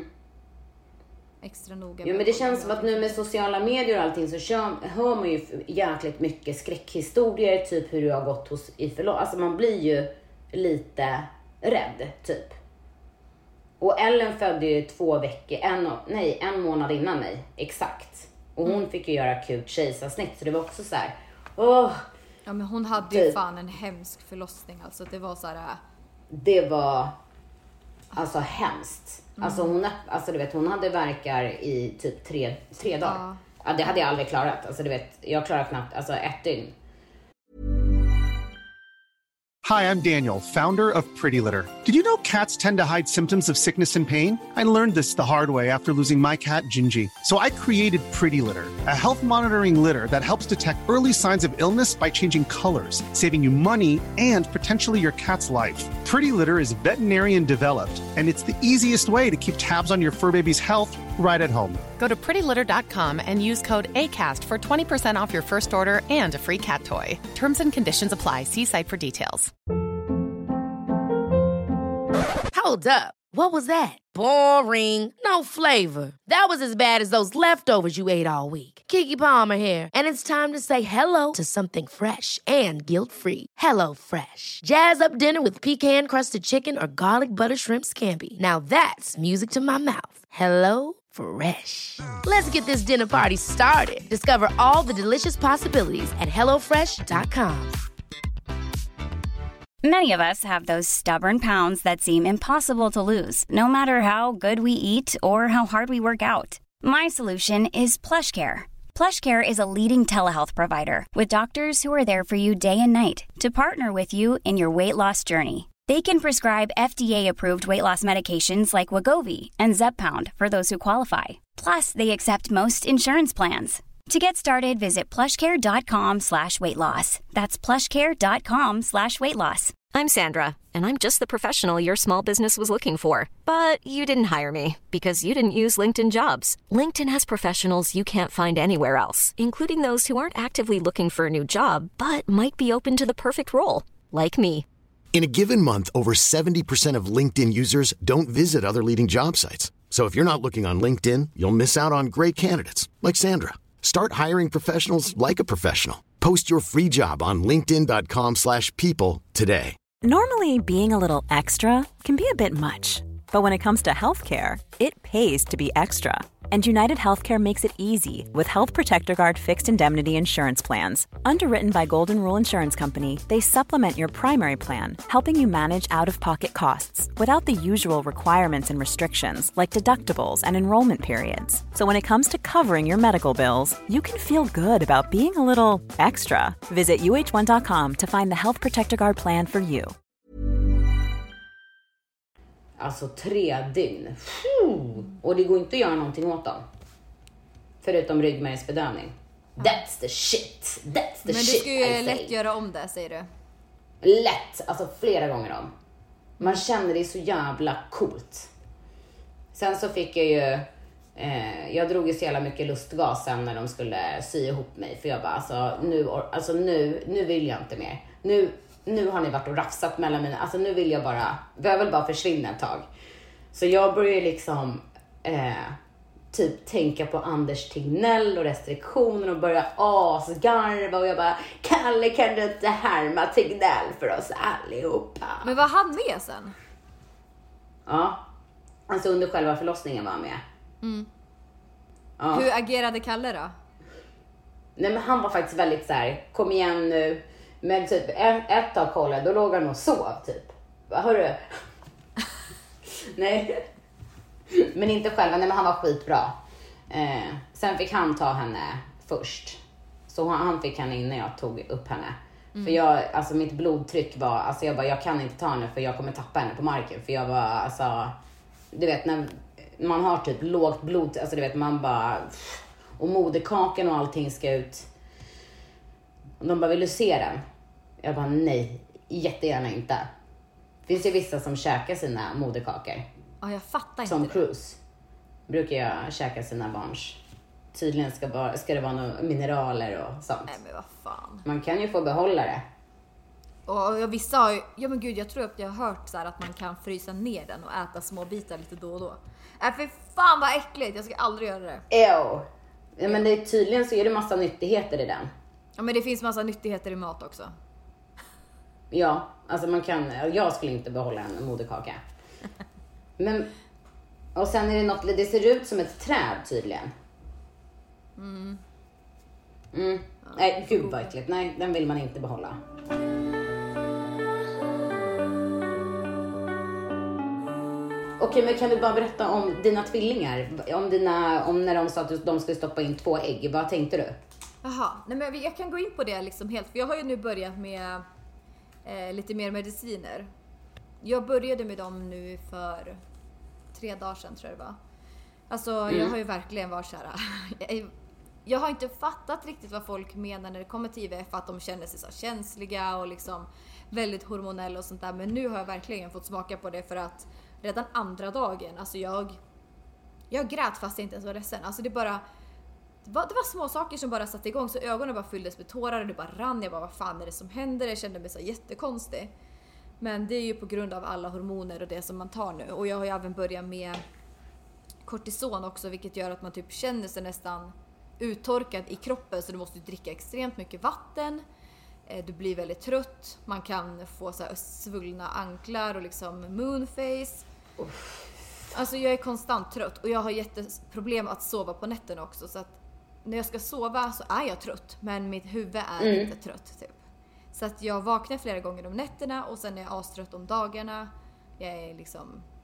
Speaker 6: extra noga.
Speaker 5: Ja, men det känns som att nu med sociala medier och allting så kör, hör man ju jäkligt mycket skräckhistorier, typ hur det har gått hos i förlossning. Alltså man blir ju lite rädd typ. Och Ellen födde ju två veckor, en, nej, en månad innan mig, exakt. Och hon mm. fick ju göra akut kejsarsnitt, så det var också så här. Åh,
Speaker 6: ja, men hon hade typ ju fan en hemsk förlossning, alltså det var så här.
Speaker 5: Det var alltså hemskt. Mm. Alltså hon, alltså du vet, hon hade verkar i typ tre, tre dagar. Ja. Ja, det hade jag aldrig klarat. Alltså du vet, jag klarar knappt alltså ett dygn.
Speaker 7: Hi, I'm Daniel, founder of Pretty Litter. Did you know cats tend to hide symptoms of sickness and pain? I learned this the hard way after losing my cat, Gingy. So I created Pretty Litter, a health monitoring litter that helps detect early signs of illness by changing colors, saving you money and potentially your cat's life. Pretty Litter is veterinarian developed, and it's the easiest way to keep tabs on your fur baby's health right at home.
Speaker 8: Go to pretty litter dot com and use code ACAST for twenty percent off your first order and a free cat toy. Terms and conditions apply. See site for details.
Speaker 1: Hold up. What was that? Boring. No flavor. That was as bad as those leftovers you ate all week. Keke Palmer here, and it's time to say hello to something fresh and guilt-free. Hello Fresh. Jazz up dinner with pecan-crusted chicken or garlic butter shrimp scampi. Now that's music to my mouth. Hello Fresh. Let's get this dinner party started. Discover all the delicious possibilities at hello fresh dot com.
Speaker 4: Many of us have those stubborn pounds that seem impossible to lose, no matter how good we eat or how hard we work out. My solution is PlushCare. PlushCare is a leading telehealth provider with doctors who are there for you day and night to partner with you in your weight loss journey. They can prescribe F D A-approved weight loss medications like Wegovy and Zepbound for those who qualify. Plus, they accept most insurance plans. To get started, visit plushcare.com slash weight loss. That's plushcare.com slash weight loss.
Speaker 2: I'm Sandra, and I'm just the professional your small business was looking for. But you didn't hire me because you didn't use LinkedIn Jobs. LinkedIn has professionals you can't find anywhere else, including those who aren't actively looking for a new job, but might be open to the perfect role, like me.
Speaker 3: In a given month, over seventy percent of LinkedIn users don't visit other leading job sites. So if you're not looking on LinkedIn, you'll miss out on great candidates like Sandra. Start hiring professionals like a professional. Post your free job on linkedin.com slash people today.
Speaker 9: Normally, being a little extra can be a bit much. But when it comes to healthcare, it pays to be extra. And United Healthcare makes it easy with Health Protector Guard fixed indemnity insurance plans. Underwritten by Golden Rule Insurance Company, they supplement your primary plan, helping you manage out-of-pocket costs without the usual requirements and restrictions like deductibles and enrollment periods. So when it comes to covering your medical bills, you can feel good about being a little extra. Visit U H one dot com to find the Health Protector Guard plan for you.
Speaker 5: Alltså tre dygn. Och det går inte att göra någonting åt dem. Förutom ryggmärgsbedövning. That's the shit. That's the shit.
Speaker 6: Men du ska ju lätt göra om det, säger du.
Speaker 5: Lätt. Alltså flera gånger om. Man känner det så jävla coolt. Sen så fick jag ju... Eh, jag drog ju så jävla mycket lustgas sen när de skulle sy ihop mig. För jag bara, alltså nu, alltså, nu, nu vill jag inte mer. Nu... Nu har ni varit och rafsat mellan mina... Alltså nu vill jag bara... Jag vill bara försvinna ett tag. Så jag börjar liksom... Eh, typ tänka på Anders Tegnell och restriktioner. Och börja asgarva. Och jag bara... Kalle, kan du inte härma Tegnell för oss allihopa?
Speaker 6: Men var han med sen?
Speaker 5: Ja. Alltså under själva förlossningen var han med.
Speaker 6: Mm.
Speaker 5: Ja.
Speaker 6: Hur agerade Kalle då?
Speaker 5: Nej men han var faktiskt väldigt så här: kom igen nu. Men typ ett, ett tag kollade, då låg han och sov typ. Vad hör du? Nej. Men inte själva, nej men han var skitbra. Eh, sen fick han ta henne först. Så han, han fick henne innan jag tog upp henne. Mm. För jag, alltså mitt blodtryck var, alltså jag bara, jag kan inte ta henne för jag kommer tappa henne på marken. För jag var, alltså, du vet när man har typ lågt blod, alltså du vet man bara, och moderkakan och allting ska ut. Och de bara, vill du se den? Jag bara, nej, jättegärna inte. Finns ju vissa som käkar sina moderkakor.
Speaker 6: Ja, jag fattar inte.
Speaker 5: Som Cruise brukar jag käka sina barns. Tydligen ska, bara, ska det vara några mineraler och sånt.
Speaker 6: Nej men vad fan.
Speaker 5: Man kan ju få behålla det.
Speaker 6: Och jag vissa har ju, ja men gud jag tror att jag har hört så här att man kan frysa ner den och äta små bitar lite då och då. Äh för fan vad äckligt, jag ska aldrig göra det.
Speaker 5: Ew. Ja, men det är, tydligen så är det massa nyttigheter i den.
Speaker 6: Ja men det finns massa nyttigheter i mat också.
Speaker 5: Ja, alltså man kan, jag skulle inte behålla en moderkaka. Men, och sen är det något, det ser ut som ett träd tydligen.
Speaker 6: Mm.
Speaker 5: Mm.
Speaker 6: Ja,
Speaker 5: nej, gud vad äckligt. Nej, den vill man inte behålla. Okej, men kan du bara berätta om dina tvillingar? Om, dina, om när de sa att de skulle stoppa in två ägg. Vad tänkte du?
Speaker 6: Jaha, nej men jag kan gå in på det liksom helt. För jag har ju nu börjat med eh, lite mer mediciner. Jag började med dem nu för tre dagar sedan tror jag det var. Alltså mm. jag har ju verkligen varit så här. jag, jag har inte fattat riktigt vad folk menar när det kommer till I V F. Att de känner sig så känsliga och liksom väldigt hormonella och sånt där. Men nu har jag verkligen fått smaka på det för att redan andra dagen, alltså jag jag grät fast jag inte ens var ledsen. Alltså det bara det var, det var små saker som bara satte igång så ögonen bara fylldes med tårar och det bara rann. Jag bara, vad fan är det som händer? Jag kände mig så jättekonstig. Men det är ju på grund av alla hormoner och det som man tar nu. Och jag har ju även börjat med kortison också, vilket gör att man typ känner sig nästan uttorkad i kroppen. Så du måste dricka extremt mycket vatten. Du blir väldigt trött. Man kan få så här svullna anklar och liksom moonface. Alltså jag är konstant trött och jag har jätteproblem att sova på nätterna också. Så att när jag ska sova så är jag trött, men mitt huvud är mm. inte trött typ. Så att jag vaknar flera gånger om nätterna och sen är jag astrött om dagarna. Jag är liksom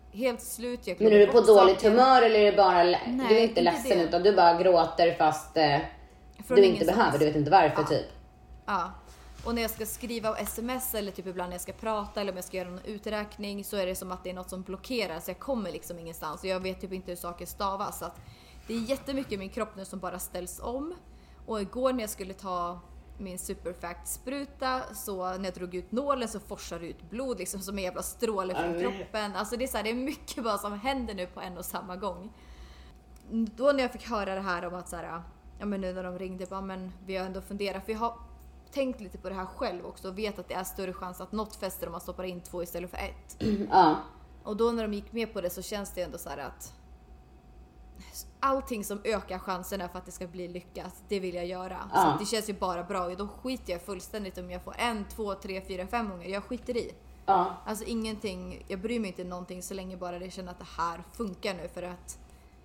Speaker 6: helt slut. Jag
Speaker 5: men är du på dåligt
Speaker 6: saker.
Speaker 5: humör eller är det bara, Nej, du är inte,
Speaker 6: inte
Speaker 5: ledsen
Speaker 6: det.
Speaker 5: utan du bara gråter fast eh, du inte behöver, du vet inte varför
Speaker 6: ja.
Speaker 5: typ.
Speaker 6: Ja. Och när jag ska skriva sms eller typ ibland när jag ska prata eller om jag ska göra någon uträkning så är det som att det är något som blockerar så jag kommer liksom ingenstans och jag vet typ inte hur saker stavas. Så att det är jättemycket i min kropp nu som bara ställs om. Och igår när jag skulle ta min superfact-spruta så när jag drog ut nålen så forsar det ut blod liksom som en jävla stråle från mm. kroppen. Alltså det är så här, det är mycket bara som händer nu på en och samma gång. Då när jag fick höra det här om att så här, ja men nu när de ringde bara men vi har ändå funderat för jag har tänkt lite på det här själv också och vet att det är större chans att något fäster om man stoppar in två istället för ett.
Speaker 5: Ja.
Speaker 6: Och då när de gick med på det så känns det ändå så här att allting som ökar chanserna för att det ska bli lyckat, det vill jag göra.
Speaker 5: Ja.
Speaker 6: Så det känns ju bara bra och då skiter jag fullständigt om jag får en, två, tre, fyra, fem gånger. Jag skiter i.
Speaker 5: Ja.
Speaker 6: Alltså ingenting, jag bryr mig inte någonting så länge bara det känner att det här funkar nu för att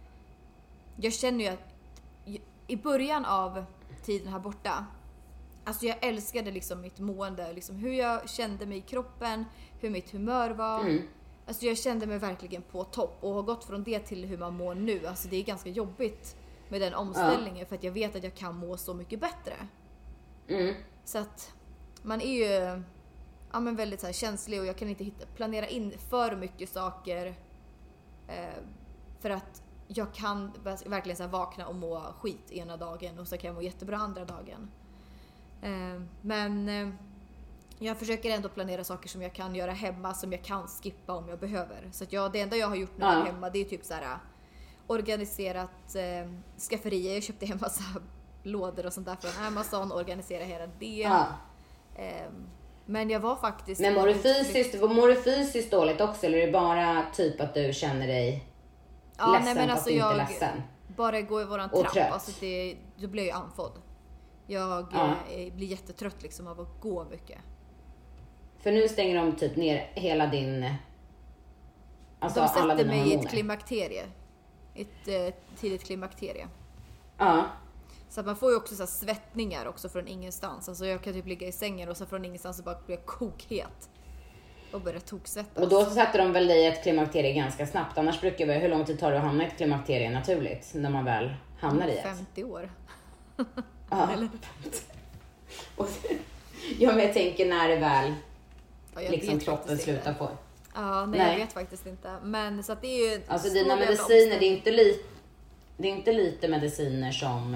Speaker 6: jag känner ju att i början av tiden här borta alltså jag älskade liksom mitt mående, liksom hur jag kände mig i kroppen, hur mitt humör var.
Speaker 5: Mm.
Speaker 6: Alltså jag kände mig verkligen på topp och har gått från det till hur man mår nu. Alltså det är ganska jobbigt med den omställningen ja. För att jag vet att jag kan må så mycket bättre.
Speaker 5: Mm.
Speaker 6: Så att man är ju ja, men väldigt så här känslig och jag kan inte hitta, planera in för mycket saker eh, för att jag kan verkligen så här vakna och må skit ena dagen och så kan jag må jättebra andra dagen. Eh, men eh, jag försöker ändå planera saker som jag kan göra hemma som jag kan skippa om jag behöver. Så att jag, det enda jag har gjort nu ja. hemma det är typ så här organiserat eh, skafferier. Jag köpte hem massa lådor och sånt där från Amazon, organisera hela det.
Speaker 5: Ja.
Speaker 6: Eh, men jag var faktiskt...
Speaker 5: Men mår du fysiskt, mår du fysiskt dåligt också eller är det bara typ att du känner dig
Speaker 6: ja,
Speaker 5: ledsen
Speaker 6: nej, men
Speaker 5: fast
Speaker 6: alltså
Speaker 5: inte
Speaker 6: jag
Speaker 5: ledsen?
Speaker 6: Bara gå i våran
Speaker 5: och
Speaker 6: trapp. Alltså det, då blir jag andfådd. Jag
Speaker 5: ja.
Speaker 6: eh, blir jättetrött liksom av att gå mycket.
Speaker 5: För nu stänger de typ ner hela din... Alltså
Speaker 6: de sätter
Speaker 5: alla dina
Speaker 6: mig
Speaker 5: hormoner.
Speaker 6: i ett klimakterie. Ett eh, tidigt klimakterie.
Speaker 5: Ja.
Speaker 6: Så att man får ju också så här svettningar också från ingenstans. Alltså jag kan typ ligga i sängen och så från ingenstans så bara blir jag kokhet. Och börjar toksvettas.
Speaker 5: Och då så sätter de väl i ett klimakterie ganska snabbt. Annars brukar det, hur lång tid tar det att hamna i ett klimakterie naturligt? När man väl hamnar i ett?
Speaker 6: femtio år.
Speaker 5: Ja. Eller? Och, ja men jag tänker när det väl
Speaker 6: ja,
Speaker 5: liksom kroppen slutar på.
Speaker 6: Ja, nej, nej jag vet faktiskt inte. Men så att det är ju...
Speaker 5: Alltså dina mediciner, det är inte li, det är inte lite mediciner som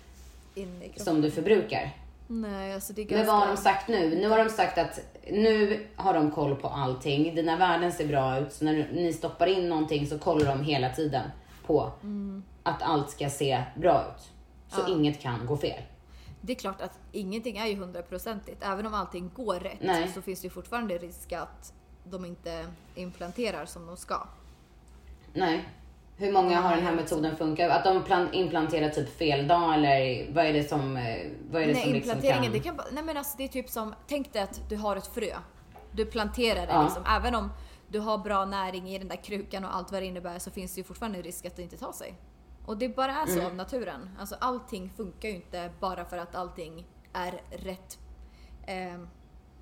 Speaker 5: som du förbrukar.
Speaker 6: Nej, alltså det är ganska...
Speaker 5: Men vad har de sagt nu? Nu har de sagt att nu har de koll på allting. Dina värden ser bra ut. Så när ni stoppar in någonting så kollar de hela tiden på mm. att allt ska se bra ut. Så ja. Inget kan gå fel.
Speaker 6: Det är klart att ingenting är ju hundraprocentigt. Även om allting går rätt Nej. Så finns det ju fortfarande risk att de inte implanterar som de ska.
Speaker 5: Nej. Hur många har den här metoden funkat? Att de plan- implanterar typ fel dag eller vad är det som vad är det
Speaker 6: nej,
Speaker 5: som
Speaker 6: implanteringen,
Speaker 5: liksom kan...
Speaker 6: det kan nej men alltså det är typ som tänk dig att du har ett frö. Du planterar det
Speaker 5: ja.
Speaker 6: liksom även om du har bra näring i den där krukan och allt vad det innebär så finns det ju fortfarande risk att det inte tar sig. Och det bara är så mm. av naturen. Alltså allting funkar ju inte bara för att allting är rätt eh, eh,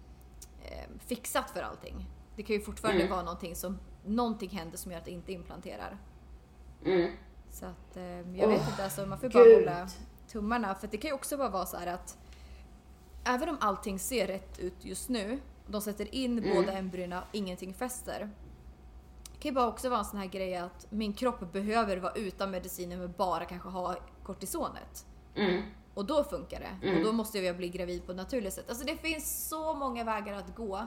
Speaker 6: fixat för allting. Det kan ju fortfarande mm. vara någonting som någonting händer som gör att det inte implanterar.
Speaker 5: Mm.
Speaker 6: Så att eh, jag vet oh, inte, alltså man får bara
Speaker 5: Gud.
Speaker 6: hålla tummarna. För det kan ju också bara vara så här att även om allting ser rätt ut just nu, de sätter in mm. båda embryona och ingenting fäster. Det kan ju bara också vara en sån här grej att min kropp behöver vara utan medicinen men bara kanske ha kortisonet.
Speaker 5: Mm.
Speaker 6: Och då funkar det.
Speaker 5: Mm.
Speaker 6: Och då måste jag bli gravid på ett naturligt sätt. Alltså det finns så många vägar att gå.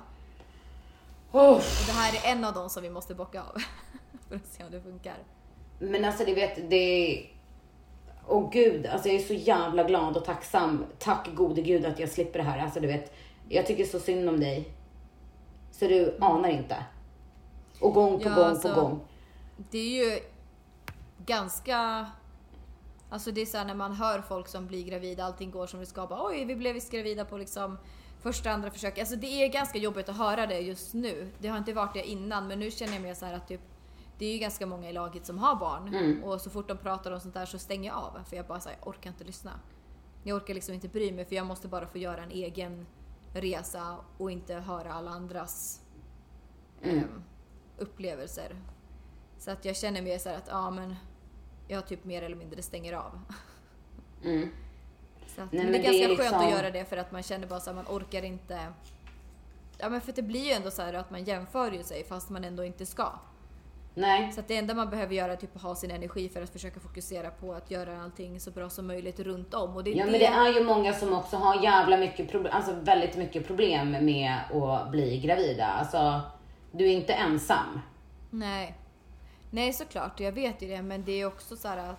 Speaker 5: Oh.
Speaker 6: Och det här är en av dem som vi måste bocka av. För att se om det funkar.
Speaker 5: Men alltså det vet, det... Åh oh, gud, alltså jag är så jävla glad och tacksam. Tack gode gud att jag slipper det här. Alltså du vet, jag tycker så synd om dig. Så du anar inte. Och gång på
Speaker 6: ja,
Speaker 5: gång
Speaker 6: alltså,
Speaker 5: på gång.
Speaker 6: Det är ju ganska... Alltså det är så här när man hör folk som blir gravida, allting går som det ska. Bara, oj, vi blev visst gravida på liksom första, andra försök. Alltså det är ganska jobbigt att höra det just nu. Det har inte varit det innan, men nu känner jag mer så här att typ, det är ju ganska många i laget som har barn.
Speaker 5: Mm.
Speaker 6: Och så fort de pratar om sånt där så stänger jag av. För jag bara så här, jag orkar inte lyssna. Jag orkar liksom inte bry mig, för jag måste bara få göra en egen resa och inte höra alla andras mm. eh, upplevelser. Så att jag känner mer så här att ja men jag typ mer eller mindre stänger av.
Speaker 5: Mm.
Speaker 6: Så att,
Speaker 5: Nej,
Speaker 6: men det är
Speaker 5: men
Speaker 6: ganska
Speaker 5: det är
Speaker 6: skönt
Speaker 5: liksom...
Speaker 6: att göra det för att man känner bara så här, man orkar inte. Ja men för det blir ju ändå så här att man jämför ju sig fast man ändå inte ska.
Speaker 5: Nej.
Speaker 6: Så att det enda man behöver göra är typ att ha sin energi för att försöka fokusera på att göra allting så bra som möjligt runt om. Och det är
Speaker 5: ja
Speaker 6: det...
Speaker 5: men det är ju många som också har jävla mycket problem, alltså väldigt mycket problem med att bli gravida. Alltså du är inte ensam.
Speaker 6: Nej. Nej såklart, jag vet ju det, men det är också så här att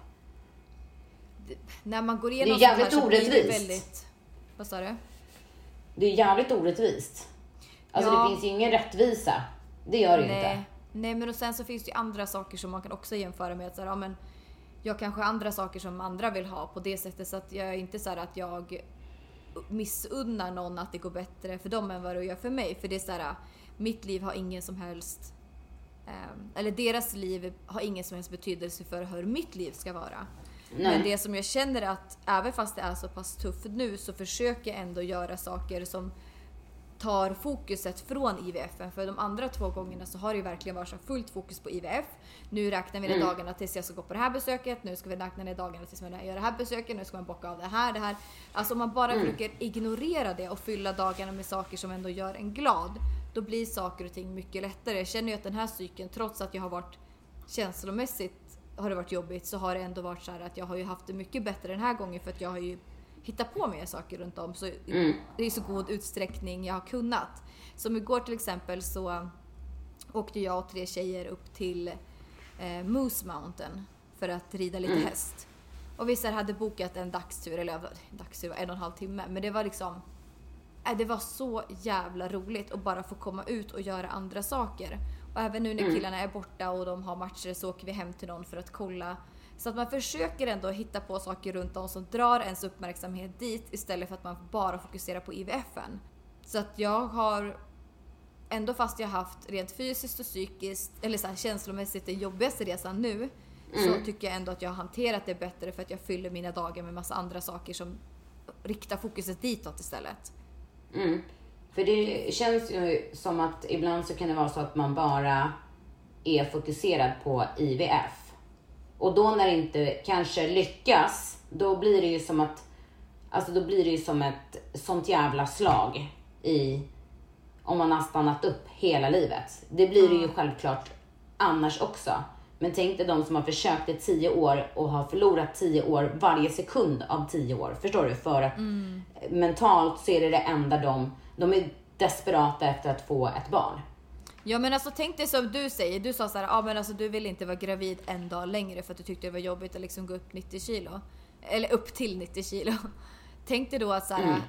Speaker 6: det, när man går igenom
Speaker 5: det är jävligt
Speaker 6: så här, så
Speaker 5: orättvist.
Speaker 6: blir det väldigt... Vad sa du?
Speaker 5: Det är jävligt orättvist. Alltså
Speaker 6: ja.
Speaker 5: det finns ju ingen rättvisa. Det gör det ju
Speaker 6: Nej.
Speaker 5: inte.
Speaker 6: Nej, men och sen så finns det ju andra saker som man kan också jämföra med. Så här, ja, men jag kanske har andra saker som andra vill ha på det sättet. Så att jag är inte så här att jag missunnar någon att det går bättre för dem än vad det gör för mig. För det är så här, mitt liv har ingen som helst... Eh, eller deras liv har ingen som helst betydelse för hur mitt liv ska vara. Nej. Men det som jag känner är att även fast det är så pass tufft nu så försöker jag ändå göra saker som tar fokuset från I V F. För de andra två gångerna så har det ju verkligen varit så fullt fokus på I V F. Nu räknar vi ner mm. dagarna tills jag ska gå på det här besöket. Nu ska vi räkna ner dagarna tills jag gör det här besöket. Nu ska man bocka av det här, det här. Alltså om man bara mm. försöker ignorera det och fylla dagarna med saker som ändå gör en glad. Då blir saker och ting mycket lättare. Jag känner ju att den här cykeln, trots att jag har varit känslomässigt har det varit jobbigt, så har det ändå varit så här att jag har ju haft det mycket bättre den här gången för att jag har ju hittat på mer saker runt om. Så mm. det är så god utsträckning jag har kunnat. Som igår till exempel så åkte jag och tre tjejer upp till eh, Moose Mountain för att rida lite mm. häst. Och vi så här hade bokat en dagstur, eller en dagstur var en och en halv timme. Men det var liksom, äh, det var så jävla roligt att bara få komma ut och göra andra saker. Och även nu när mm. killarna är borta och de har matcher så åker vi hem till någon för att kolla. Så att man försöker ändå hitta på saker runt om som drar ens uppmärksamhet dit istället för att man bara fokuserar på I V F-en. Så att jag har, ändå fast jag haft rent fysiskt och psykiskt, eller så här, känslomässigt den jobbigaste resan nu, mm. så tycker jag ändå att jag har hanterat det bättre för att jag fyller mina dagar med massa andra saker som riktar fokuset ditåt istället.
Speaker 5: Mm. För det känns ju som att ibland så kan det vara så att man bara är fokuserad på I V F. Och då när det inte kanske lyckas, då blir det ju som att, alltså då blir det ju som ett sånt jävla slag i, om man har stannat upp hela livet. Det blir det ju självklart annars också. Men tänk dig de som har försökt i tio år och har förlorat tio år varje sekund av tio år. Förstår du? För att mm. mentalt så är det det enda de, de är desperata efter att få ett barn.
Speaker 6: Ja men alltså tänk dig som du säger, du sa så här, ah, men alltså du vill inte vara gravid en dag längre för att du tyckte det var jobbigt att liksom gå upp nittio kilo. Eller upp till nittio kilo. Tänk dig då att så här, mm.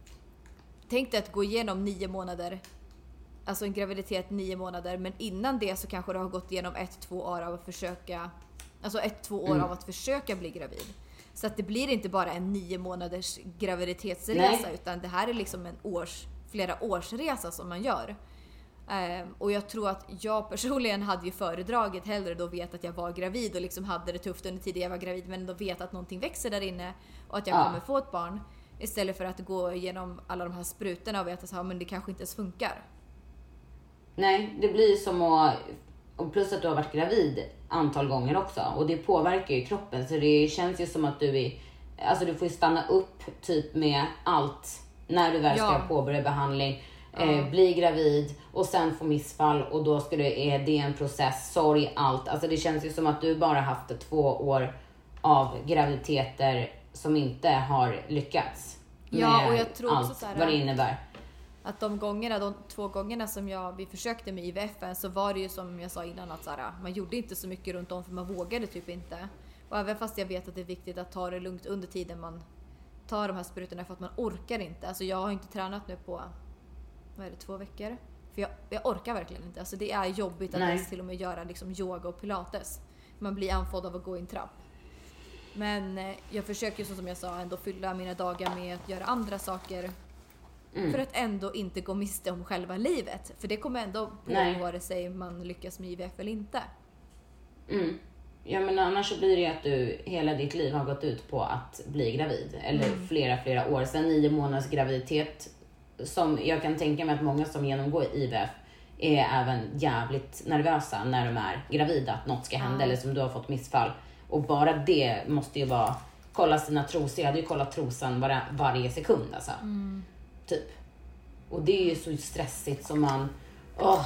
Speaker 6: tänk dig att gå igenom nio månader, alltså en graviditet nio månader, men innan det så kanske du har gått igenom ett, två år av att försöka, alltså ett, två år mm. av att försöka bli gravid. Så att det blir inte bara en nio månaders graviditetsresa. Nej. Utan det här är liksom en års, flera års resa som man gör. Um, och jag tror att jag personligen hade ju föredragit hellre då vet att jag var gravid och liksom hade det tufft under tiden jag var gravid, men då vet att någonting växer där inne och att jag ja. kommer få ett barn, istället för att gå igenom alla de här sprutorna och veta att men det kanske inte ens funkar.
Speaker 5: Nej, det blir som att, och plus att du har varit gravid antal gånger också, och det påverkar ju kroppen, så det känns ju som att du är, alltså du får ju stanna upp typ med allt när du väl ska ja. påbörja behandling. Eh, bli gravid och sen få missfall, och då ska det, är det en process, sorg, allt. Alltså det känns ju som att du bara haft två år av graviditeter som inte har lyckats.
Speaker 6: Ja, och jag tror också så här,
Speaker 5: vad det innebär.
Speaker 6: Att de gångerna, de två gångerna som jag, vi försökte med I V F, så var det ju som jag sa innan att så här, man gjorde inte så mycket runt om för man vågade typ inte. Och även fast jag vet att det är viktigt att ta det lugnt under tiden man tar de här sprutorna, för att man orkar inte. Alltså jag har inte tränat nu på vad är det, två veckor? För jag, jag orkar verkligen inte. Alltså det är jobbigt att ens till och med göra liksom yoga och pilates. Man blir anfodd av att gå i en trapp. Men eh, jag försöker, så som jag sa, ändå fylla mina dagar med att göra andra saker. Mm. För att ändå inte gå miste om själva livet. För det kommer ändå på vare sig man lyckas med I V F eller inte.
Speaker 5: Mm. Ja, men annars så blir det att du hela ditt liv har gått ut på att bli gravid. Eller mm. flera, flera år. Sen nio månaders graviditet, som jag kan tänka mig att många som genomgår I V F är även jävligt nervösa när de är gravida, att något ska hända mm. eller som du har fått missfall. Och bara det måste ju vara, kolla sina trosor. Jag hade ju kollat trosan var, varje sekund alltså. Mm. Typ. Och det är ju så stressigt som man, åh.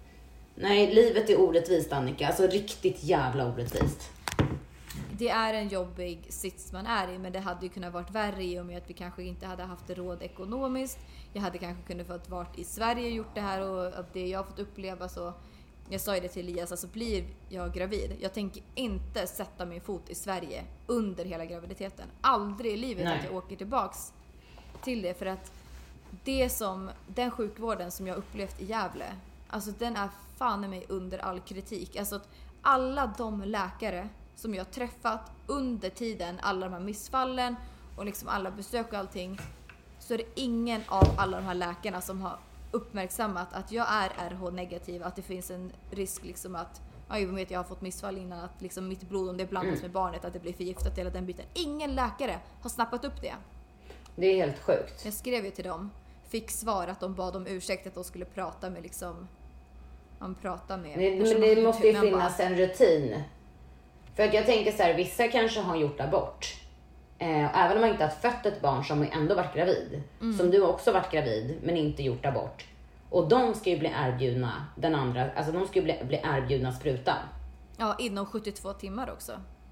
Speaker 5: Nej, livet är orättvist, Annika. Alltså riktigt jävla orättvist.
Speaker 6: Det är en jobbig sits man är i, men det hade ju kunnat varit värre i och med att vi kanske inte hade haft råd ekonomiskt. Jag hade kanske kunnat fått varit i Sverige och gjort det här, och av det jag har fått uppleva så, jag sa ju det till Elias, alltså blir jag gravid, jag tänker inte sätta min fot i Sverige under hela graviditeten. Aldrig i livet Nej. Att jag åker tillbaks till det, för att det som, den sjukvården som jag upplevt i Gävle, alltså den är fan i mig under all kritik. Alltså att alla de läkare som jag träffat under tiden, alla de här missfallen och liksom alla besök och allting, så är det ingen av alla de här läkarna som har uppmärksammat att jag är R H-negativ, att det finns en risk liksom att, ja, jag vet jag har fått missfall innan, att liksom mitt blod, om det blandas mm. med barnet, att det blir förgiftat, hela den biten. Ingen läkare har snappat upp det.
Speaker 5: Det är helt sjukt.
Speaker 6: Jag skrev ju till dem, fick svar att de bad om ursäkt, att de skulle prata med liksom, man pratar med
Speaker 5: det, men det måste ju finnas bara en rutin. För att jag tänker så här, vissa kanske har gjort abort. Eh, även om man inte har fött ett barn som ändå varit gravid. Mm. Som du också varit gravid men inte gjort abort. Och de ska ju bli erbjudna den andra, alltså de ska ju bli, bli erbjudna sprutan.
Speaker 6: Ja, inom sjuttiotvå timmar också.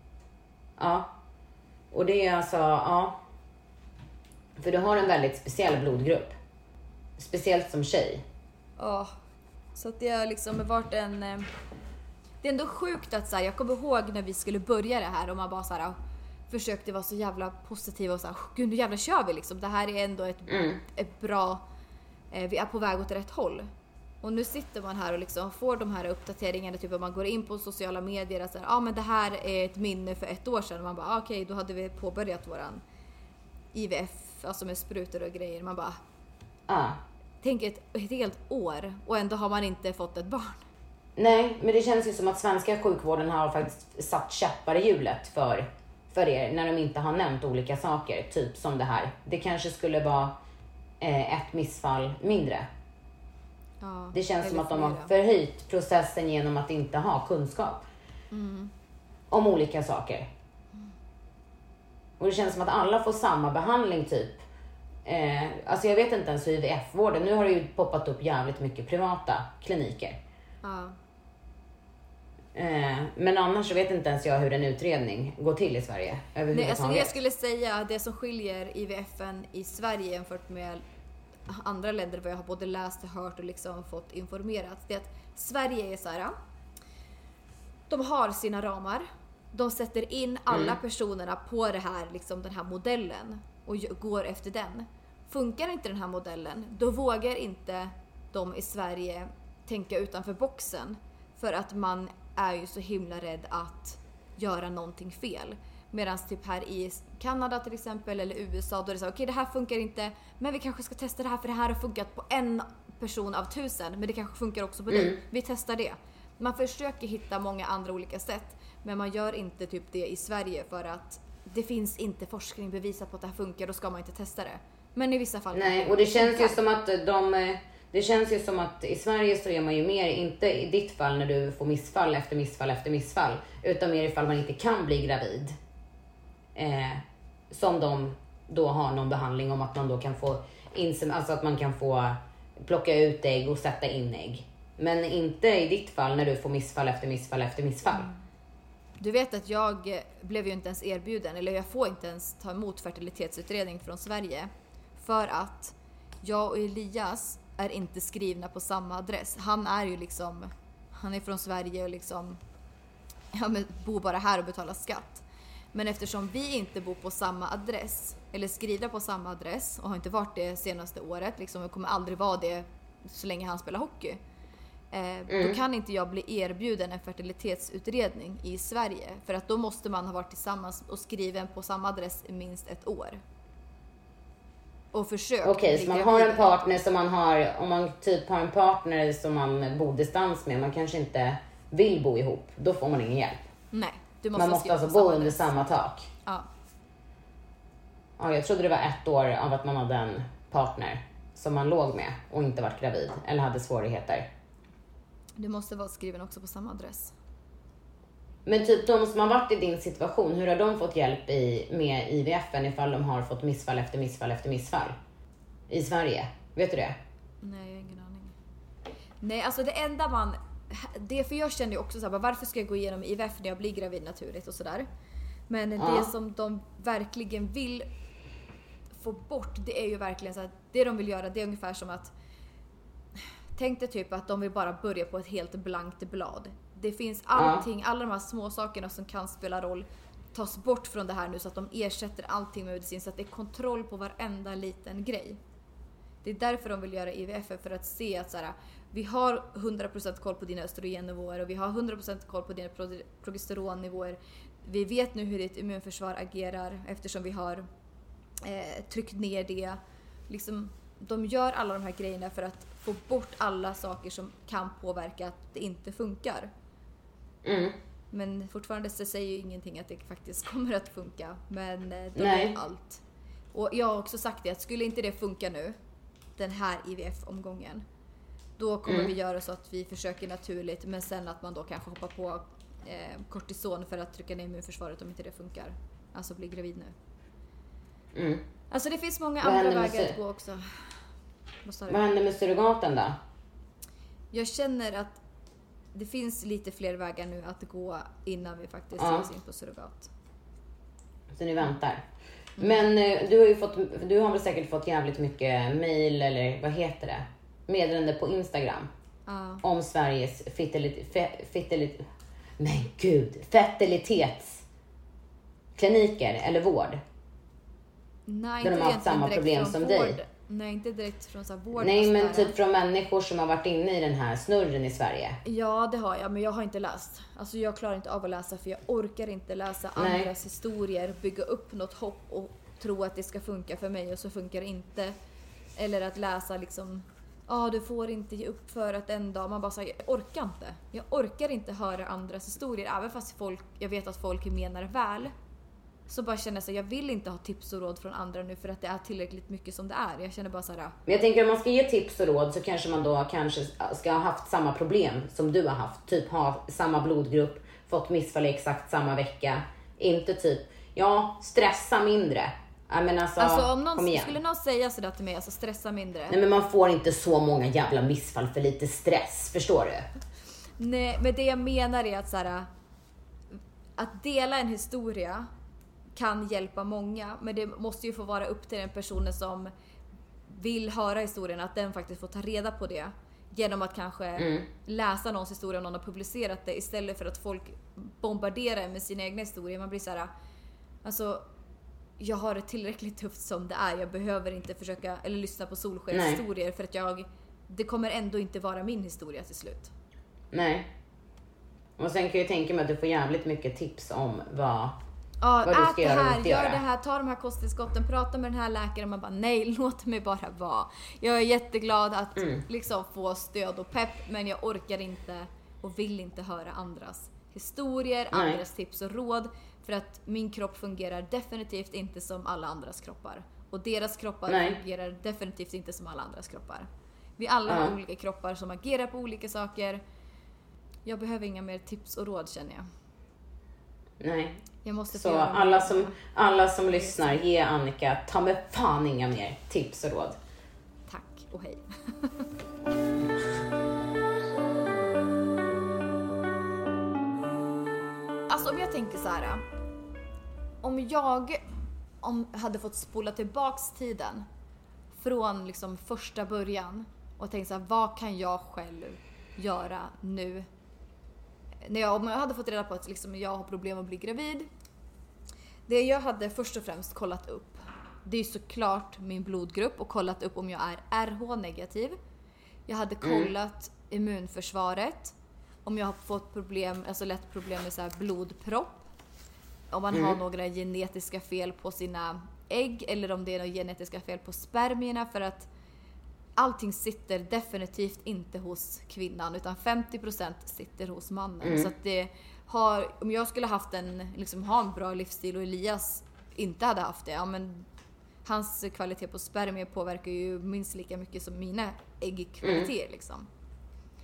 Speaker 5: Ja. Och det är alltså, ja. För du har en väldigt speciell blodgrupp. Speciellt som tjej.
Speaker 6: Ja. Så att det har liksom varit en... Det är ändå sjukt att så här, jag kommer ihåg när vi skulle börja det här och man bara så här, försökte vara så jävla positiv och så här, gud nu jävla kör vi liksom. Det här är ändå ett, mm. ett bra, eh, vi är på väg åt rätt håll. Och nu sitter man här och liksom får de här uppdateringarna, typ att man går in på sociala medier och säger, ja ah, men det här är ett minne för ett år sedan. Och man bara, ah, okej okay, då hade vi påbörjat våran I V F, alltså med sprutor och grejer. Man bara,
Speaker 5: ah.
Speaker 6: tänk ett, ett helt år och ändå har man inte fått ett barn.
Speaker 5: Nej, men det känns ju som att svenska sjukvården har faktiskt satt käppar i hjulet för, för er när de inte har nämnt olika saker, typ som det här. Det kanske skulle vara eh, ett missfall mindre.
Speaker 6: Ja,
Speaker 5: det känns som att de har förhöjt processen genom att inte ha kunskap
Speaker 6: mm.
Speaker 5: om olika saker.
Speaker 6: Mm.
Speaker 5: Och det känns som att alla får samma behandling typ. Eh, alltså jag vet inte ens hur I V F-vården, nu har det ju poppat upp jävligt mycket privata kliniker.
Speaker 6: Ja.
Speaker 5: Eh, men annars så vet inte ens jag hur en utredning går till i Sverige
Speaker 6: överhuvudtaget. Nej, alltså det jag skulle säga, det som skiljer I V F-en i Sverige jämfört med andra länder vad jag har både läst och hört och liksom fått informerat, det är att Sverige är så här, de har sina ramar, de sätter in alla mm. personerna på det här, liksom den här modellen och går efter den. Funkar inte den här modellen, då vågar inte de i Sverige tänka utanför boxen, för att man är ju så himla rädd att göra någonting fel. Medan typ här i Kanada till exempel eller U S A, då är det så okej okay, det här funkar inte, men vi kanske ska testa det här för det här har funkat på en person av tusen, men det kanske funkar också på mm. dig. Vi testar det. Man försöker hitta många andra olika sätt, men man gör inte typ det i Sverige för att det finns inte forskning bevisat på att det här funkar, då ska man inte testa det. Men i vissa fall.
Speaker 5: Nej, och det känns ju som att de det känns ju som att i Sverige så är man ju mer, inte i ditt fall när du får missfall efter missfall efter missfall, utan mer ifall man inte kan bli gravid. Eh, som de då har någon behandling om att man då kan få insem, alltså att man kan få plocka ut ägg och sätta in ägg. Men inte i ditt fall när du får missfall efter missfall efter missfall. Mm.
Speaker 6: Du vet att jag blev ju inte ens erbjuden, eller jag får inte ens ta emot fertilitetsutredning från Sverige, för att jag och Elias är inte skrivna på samma adress. Han är ju liksom, han är från Sverige och liksom, ja, men bor bara här och betalar skatt. Men eftersom vi inte bor på samma adress, eller skrivna på samma adress, och har inte varit det senaste året, liksom, och kommer aldrig vara det så länge han spelar hockey, eh, mm. då kan inte jag bli erbjuden en fertilitetsutredning i Sverige. För att då måste man ha varit tillsammans och skriven på samma adress i minst ett år. Och försök.
Speaker 5: Okej, okay, så man har en partner som man har, om man typ har en partner som man bor distans med, man kanske inte vill bo ihop, då får man ingen hjälp.
Speaker 6: Nej, du måste
Speaker 5: man måste alltså bo under samma tak.
Speaker 6: Ja.
Speaker 5: Ja, jag trodde det var ett år av att man hade en partner som man låg med och inte varit gravid eller hade svårigheter.
Speaker 6: Du måste vara skriven också på samma adress.
Speaker 5: Men typ de som har varit i din situation, hur har de fått hjälp i, med I V F ifall de har fått missfall efter missfall efter missfall i Sverige? Vet du det?
Speaker 6: Nej, jag har ingen aning. Nej, alltså det enda man... Det, för jag känner ju också så här, varför ska jag gå igenom I V F när jag blir gravid naturligt och sådär. Men ja. Det som de verkligen vill få bort, det är ju verkligen så att det de vill göra, det är ungefär som att... Tänk dig typ att de vill bara börja på ett helt blankt blad. Det finns allting, ja. alla de här små sakerna som kan spela roll tas bort från det här nu så att de ersätter allting med medicin så att det är kontroll på varenda liten grej. Det är därför de vill göra I V F, för att se att så här, vi har hundra procent koll på dina östrogennivåer och vi har hundra procent koll på dina progesteronnivåer. Vi vet nu hur ditt immunförsvar agerar eftersom vi har eh, tryckt ner det. Liksom, de gör alla de här grejerna för att få bort alla saker som kan påverka att det inte funkar. Mm. Men fortfarande så säger ju ingenting att det faktiskt kommer att funka. Men de gör allt. Och jag har också sagt det, att skulle inte det funka nu, den här I V F-omgången, då kommer mm. vi göra så att vi försöker naturligt, men sen att man då kanske hoppar på eh, kortison för att trycka ner immunförsvaret om inte det funkar. Alltså bli gravid nu. Mm. Alltså det finns många Vad andra vägar att gå också.
Speaker 5: Vad händer med surrogaten då?
Speaker 6: Jag känner att det finns lite fler vägar nu att gå innan vi faktiskt
Speaker 5: ja.
Speaker 6: ger oss in på surrogat.
Speaker 5: Så ni väntar. Mm. Men du har ju fått, du har väl säkert fått jävligt mycket mejl eller vad heter det? Meddelande på Instagram. Ja. Om Sveriges fertilitet, fertilitet, men gud, fertilitetskliniker eller vård.
Speaker 6: Nej,
Speaker 5: där de har haft samma problem som dig.
Speaker 6: Vård. Nej, inte direkt från så här vård.
Speaker 5: Nej, men typ från människor som har varit inne i den här snurren i Sverige.
Speaker 6: Ja, det har jag, men jag har inte läst. Alltså jag klarar inte av att läsa, för jag orkar inte läsa Nej. andras historier, bygga upp något hopp och tro att det ska funka för mig och så funkar det inte. Eller att läsa liksom, ja ah, du får inte ge upp för att en dag, man bara säger, jag orkar inte. Jag orkar inte höra andras historier, även fast folk, jag vet att folk menar väl. Så bara känner jag så jag vill inte ha tips och råd från andra nu för att det är tillräckligt mycket som det är. Jag känner bara så här.
Speaker 5: Men jag tänker om man ska ge tips och råd så kanske man då kanske ska ha haft samma problem som du har haft. Typ ha samma blodgrupp, fått missfall exakt samma vecka. Inte typ, ja, stressa mindre. Men alltså,
Speaker 6: alltså om någon, skulle någon säga sådär till mig, alltså stressa mindre.
Speaker 5: Nej, men man får inte så många jävla missfall för lite stress, förstår du?
Speaker 6: Nej, men det jag menar är att så här, att dela en historia kan hjälpa många, men det måste ju få vara upp till den personen som vill höra historien, att den faktiskt får ta reda på det genom att kanske mm. läsa någons historia om någon har publicerat det, istället för att folk bombarderar med sina egna historier. Man blir så här, alltså jag har det tillräckligt tufft som det är, jag behöver inte försöka eller lyssna på solskenshistorier för att jag, det kommer ändå inte vara min historia till slut.
Speaker 5: Nej. Och sen kan jag tänka mig att du får jävligt mycket tips om vad
Speaker 6: Ja, vad du ska ät det här, gör det här, ta de här kosttillskotten, prata med den här läkaren. Man bara, nej, låt mig bara vara. Jag är jätteglad att mm. liksom få stöd och pepp, men jag orkar inte och vill inte höra andras historier, nej. andras tips och råd. För att min kropp fungerar definitivt inte som alla andras kroppar. Och deras kroppar nej. fungerar definitivt inte som alla andras kroppar. Vi alla mm. har olika kroppar som agerar på olika saker. Jag behöver inga mer tips och råd, känner jag.
Speaker 5: Nej.
Speaker 6: Jag måste
Speaker 5: så alla som, alla som lyssnar, ge Annika ta med fan inga mer tips och råd.
Speaker 6: Tack och hej. Alltså om jag tänker så här, om jag om hade fått spola tillbaks tiden från liksom första början och tänka så här, vad kan jag själv göra nu? När jag, om jag hade fått reda på att liksom jag har problem att bli gravid. Det jag hade först och främst kollat upp, det är såklart min blodgrupp och kollat upp om jag är R H-negativ. Jag hade kollat mm. immunförsvaret. Om jag har fått problem, alltså lätt problem med så här blodpropp. Om man mm. har några genetiska fel på sina ägg eller om det är några genetiska fel på spermierna, för att allting sitter definitivt inte hos kvinnan utan femtio procent sitter hos mannen. Mm. Så att det har, om jag skulle haft en, liksom, ha en bra livsstil och Elias inte hade haft det, ja, men hans kvalitet på spermier påverkar ju minst lika mycket som mina äggkvaliteter. Mm. Liksom.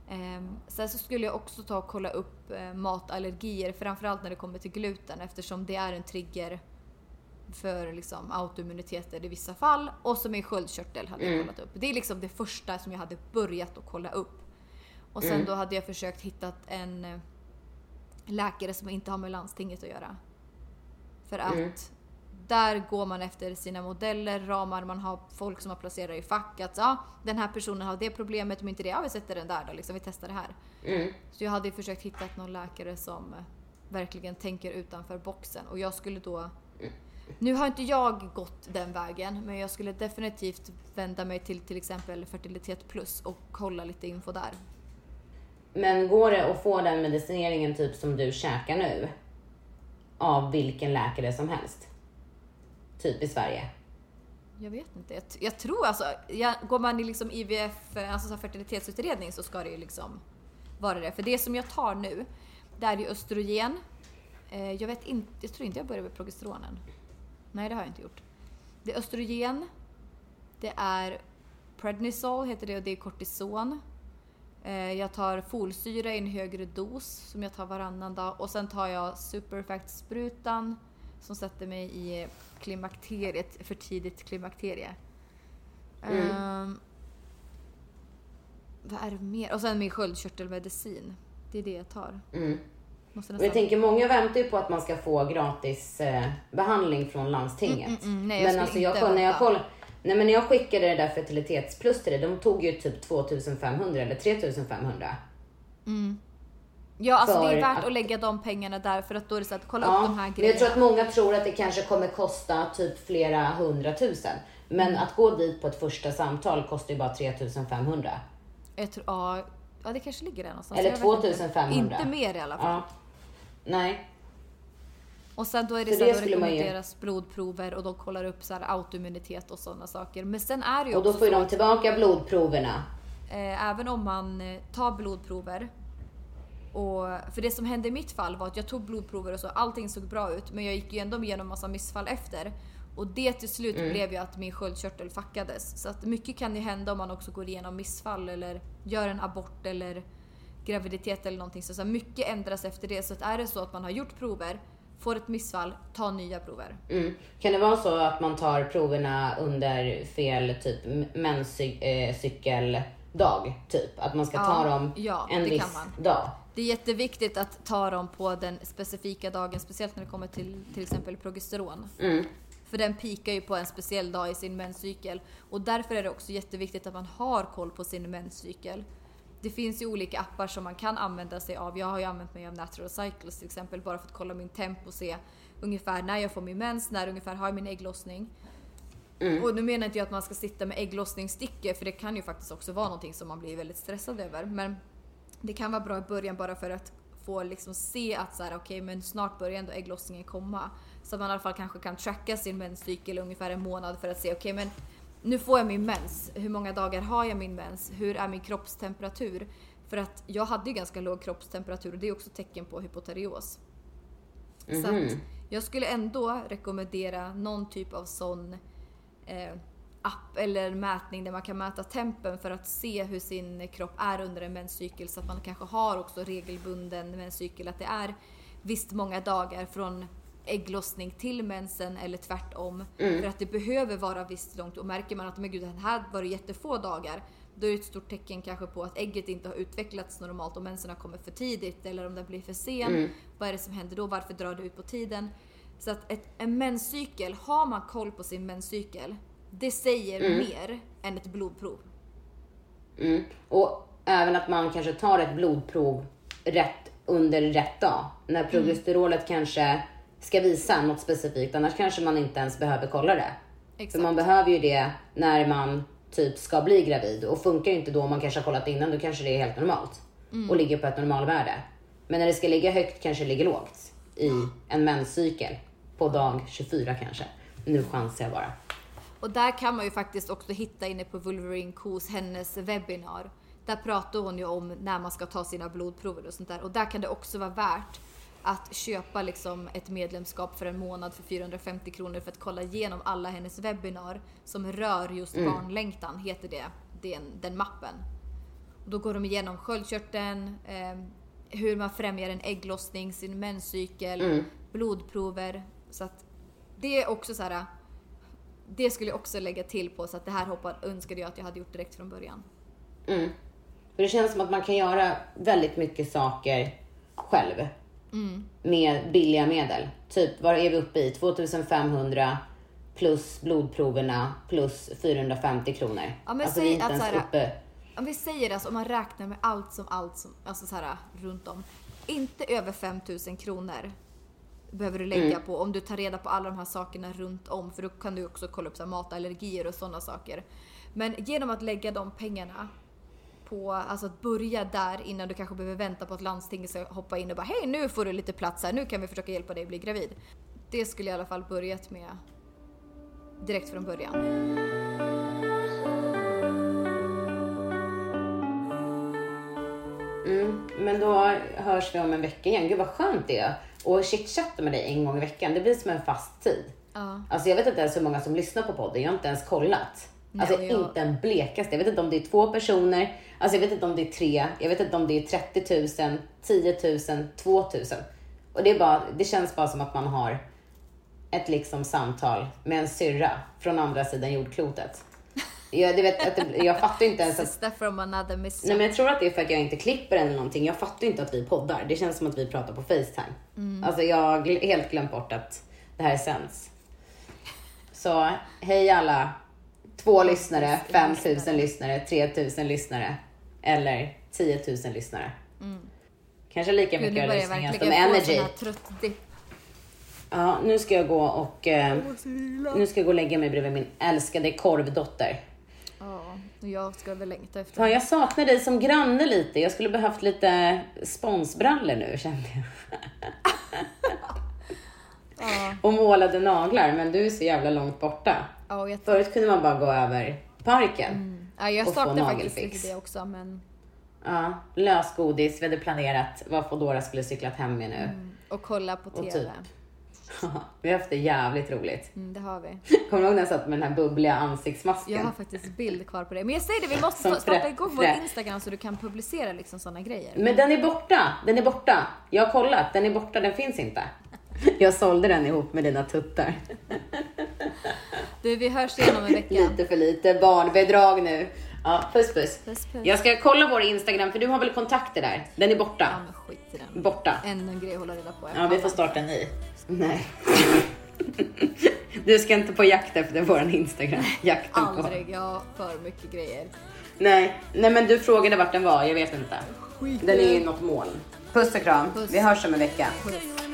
Speaker 6: Um, sen så skulle jag också ta och kolla upp uh, matallergier, framförallt när det kommer till gluten, eftersom det är en trigger för liksom autoimmuniteter i vissa fall. Och som i sköldkörtel hade mm. jag kollat upp. Det är liksom det första som jag hade börjat att kolla upp. Och sen mm. då hade jag försökt hitta en uh, läkare som inte har med landstinget att göra. För att mm. där går man efter sina modeller, ramar, man har folk som har placerat i fack att ja, den här personen har det problemet, om inte det, ja vi sätter den där då, liksom, vi testar det här. Mm. Så jag hade försökt hitta någon läkare som verkligen tänker utanför boxen, och jag skulle då, nu har inte jag gått den vägen, men jag skulle definitivt vända mig till till exempel Fertilitet Plus och kolla lite info där.
Speaker 5: Men går det att få den medicineringen typ som du käkar nu av vilken läkare som helst? Typ i Sverige?
Speaker 6: Jag vet inte. Jag, jag tror alltså, jag, går man i liksom I V F, alltså så fertilitetsutredning, så ska det ju liksom vara det. För det som jag tar nu, det är ju östrogen. Eh, jag vet inte, jag tror inte jag börjar med progesteronen. Nej, det har jag inte gjort. Det är östrogen. Det är prednisol heter det, och det är kortison. Eh, jag tar folsyra i en högre dos som jag tar varannan dag. Och sen tar jag Superfact-sprutan som sätter mig i klimakteriet, för tidigt klimakterie. Mm. Um, vad är det mer? Och sen min sköldkörtelmedicin. Det är det jag tar.
Speaker 5: Mm. Och jag tänker, många väntar ju på att man ska få gratis eh, behandling från landstinget.
Speaker 6: Mm, mm, mm. Nej, jag
Speaker 5: men alltså jag, när jag koll, nej, men när jag skickade det där fertilitetsplus till det, de tog ju typ tvåtusenfemhundra eller tretusenfemhundra.
Speaker 6: Mm. Ja, alltså det är värt att, att lägga de pengarna där, för att då är det så att kolla
Speaker 5: ja,
Speaker 6: upp de här grejerna.
Speaker 5: Jag tror att många tror att det kanske kommer kosta typ flera hundratusen. Men mm. att gå dit på ett första samtal kostar ju bara tretusenfemhundra.
Speaker 6: Jag tror, ja, ja det kanske ligger där någonstans.
Speaker 5: Eller tvåtusenfemhundra.
Speaker 6: Inte mer i alla fall.
Speaker 5: Ja. Nej.
Speaker 6: Och sen då är det så, så det då rekommenderas blodprover, och de kollar upp så här autoimmunitet och sådana saker. Men sen är det ju
Speaker 5: och då
Speaker 6: också
Speaker 5: får ju de
Speaker 6: att,
Speaker 5: tillbaka blodproverna.
Speaker 6: Eh, även om man tar blodprover. Och för det som hände i mitt fall var att jag tog blodprover och så, allting såg bra ut, men jag gick ju ändå igenom massa missfall efter, och det till slut mm. blev ju att min sköldkörtel fackades. Så att mycket kan ju hända om man också går igenom missfall eller gör en abort eller graviditet eller någonting. Så, så mycket ändras efter det. Så att är det så att man har gjort prover, får ett missfall, ta nya prover.
Speaker 5: Mm. Kan det vara så att man tar proverna under fel typ menscykeldag typ? Att man ska ta
Speaker 6: ja,
Speaker 5: dem
Speaker 6: ja,
Speaker 5: en viss dag?
Speaker 6: Det är jätteviktigt att ta dem på den specifika dagen, speciellt när det kommer till till exempel progesteron. Mm. För den pikar ju på en speciell dag i sin menscykel. Och därför är det också jätteviktigt att man har koll på sin menscykel. Det finns ju olika appar som man kan använda sig av. Jag har ju använt mig av Natural Cycles till exempel, bara för att kolla min tempo och se ungefär när jag får min mens, när ungefär har jag min ägglossning. Mm. Och nu menar inte jag att man ska sitta med ägglossningsstickor, för det kan ju faktiskt också vara någonting som man blir väldigt stressad över. Men det kan vara bra i början, bara för att få liksom se att så här, okej, men snart börjar ändå ägglossningen komma. Så att man i alla fall kanske kan tracka sin menscykel ungefär en månad för att se, okej, men nu får jag min mens. Hur många dagar har jag min mens? Hur är min kroppstemperatur? För att jag hade ju ganska låg kroppstemperatur, och det är också tecken på hypotyreos. Mm-hmm. Så att jag skulle ändå rekommendera någon typ av sån eh, app eller mätning där man kan mäta tempen för att se hur sin kropp är under en menscykel, så att man kanske har också regelbunden menscykel, att det är visst många dagar från ägglossning till mensen eller tvärtom. Mm. För att det behöver vara visst långt, och märker man att men gud, det här var det jättefå dagar, då är det ett stort tecken kanske på att ägget inte har utvecklats normalt och mensen har kommit för tidigt, eller om det blir för sen. Mm. Vad är det som händer då? Varför drar det ut på tiden? Så att ett, en menscykel, har man koll på sin menscykel, det säger mm. mer än ett blodprov.
Speaker 5: Mm. Och även att man kanske tar ett blodprov rätt under rätt dag. När progesterolet mm. kanske ska visa något specifikt. Annars kanske man inte ens behöver kolla det. Exakt. För man behöver ju det när man typ ska bli gravid. Och funkar inte då, om man kanske har kollat innan, då kanske det är helt normalt. Mm. Och ligger på ett normalvärde. Men när det ska ligga högt kanske det ligger lågt. I en menscykel. På dag tjugofyra kanske. Nu chansar jag bara.
Speaker 6: Och där kan man ju faktiskt också hitta inne på Wolverine Kos, hennes webbinar. Där pratar hon ju om när man ska ta sina blodprover och sånt där. Och där kan det också vara värt att köpa liksom ett medlemskap för en månad för fyrahundrafemtio kronor för att kolla igenom alla hennes webbinar som rör just mm. barnlängtan, heter det, den, den mappen. Då går de igenom sköldkörteln, eh, hur man främjar en ägglossning, sin menscykel, mm. blodprover. Så att det är också så här, det skulle jag också lägga till på, så att det här hoppade, önskade jag att jag hade gjort direkt från början.
Speaker 5: Mm. För det känns som att man kan göra väldigt mycket saker själv. Mm. Med billiga medel. Typ, vad är vi uppe i? tvåtusenfemhundra plus blodproverna plus fyrahundrafemtio kronor. Ja, men alltså, säg vi är inte ens här, uppe...
Speaker 6: Om vi säger alltså, om man räknar med allt som allt som, alltså så här runt om. Inte över femtusen kronor behöver du lägga mm. på om du tar reda på alla de här sakerna runt om. För då kan du också kolla upp så här, matallergier och sådana saker. Men genom att lägga de pengarna på, alltså att börja där innan du kanske behöver vänta på att landstinget ska hoppa in och bara hej, nu får du lite plats här, nu kan vi försöka hjälpa dig att bli gravid. Det skulle jag i alla fall börjat med direkt från början.
Speaker 5: Mm, men då hörs vi om en vecka igen. Gud vad skönt det är. Och chitchatta med dig en gång i veckan. Det blir som en fast tid. Ja. Alltså jag vet inte ens hur många som lyssnar på podden. Jag har inte ens kollat. Alltså Nej, jag... inte en blekaste. Jag vet inte om det är två personer. Alltså jag vet inte om det är tre. Jag vet inte om det är trettio tusen, tio tusen, två tusen. Och det är bara, det känns bara som att man har ett liksom samtal med en syrra från andra sidan jordklotet. Jag, det vet, att det, jag fattar inte ens att...
Speaker 6: Sister from another mister.
Speaker 5: Nej, men jag tror att det är för att jag inte klipper eller någonting. Jag fattar inte att vi poddar. Det känns som att vi pratar på FaceTime. Mm. Alltså jag har helt glömt bort att det här sänds. Så hej alla. Två lyssnare, fem tusen lyssnare, tre tusen lyssnare. Eller tio tusen lyssnare. Mm. Kanske lika mycket Gud, lyssningar som Energy. Ja, nu ska jag gå och eh, nu ska jag gå och lägga mig bredvid min älskade korvdotter.
Speaker 6: Ja, och jag ska väl längta efter.
Speaker 5: Ja, jag saknar dig som granne lite. Jag skulle behövt lite sponsbrallor nu, kände jag. Ja. Och målade naglar, men du är så jävla långt borta. Ja, jag Förut kunde man bara gå över parken. Mm.
Speaker 6: Ja, jag saknar faktiskt lite det också, men...
Speaker 5: Ja, lösgodis, vi hade planerat vad Fodora skulle cyklat hem med nu.
Speaker 6: Mm. Och kolla på tv. Typ.
Speaker 5: Vi har haft det jävligt roligt.
Speaker 6: Mm, det har vi.
Speaker 5: Kommer du ihåg när jag satt med den här bubbliga ansiktsmasken?
Speaker 6: Jag har faktiskt bild kvar på det. Men jag säger det, vi måste Som starta igång vår Instagram så du kan publicera liksom sådana grejer.
Speaker 5: Men den är borta. Den är borta. Jag har kollat. Den är borta. Den finns inte. Jag sålde den ihop med dina tuttar.
Speaker 6: Du, vi hörs igen om en vecka.
Speaker 5: Lite för lite barnbedrag nu. Ja, puss, puss puss puss. Jag ska kolla vår Instagram, för du har väl kontakter där. Den är borta.
Speaker 6: Ja, men skit i den.
Speaker 5: Borta.
Speaker 6: Ännu en grej att hålla reda på.
Speaker 5: Ja, vi får starta en ny. Nej. Du ska inte på jakt efter vår Instagram. Jakten
Speaker 6: Aldrig, på. Jag har för mycket grejer.
Speaker 5: Nej, nej men du frågade vart den var, jag vet inte. Skit. Den är i något moln. Puss och kram, puss. Vi hörs om en vecka. Puss.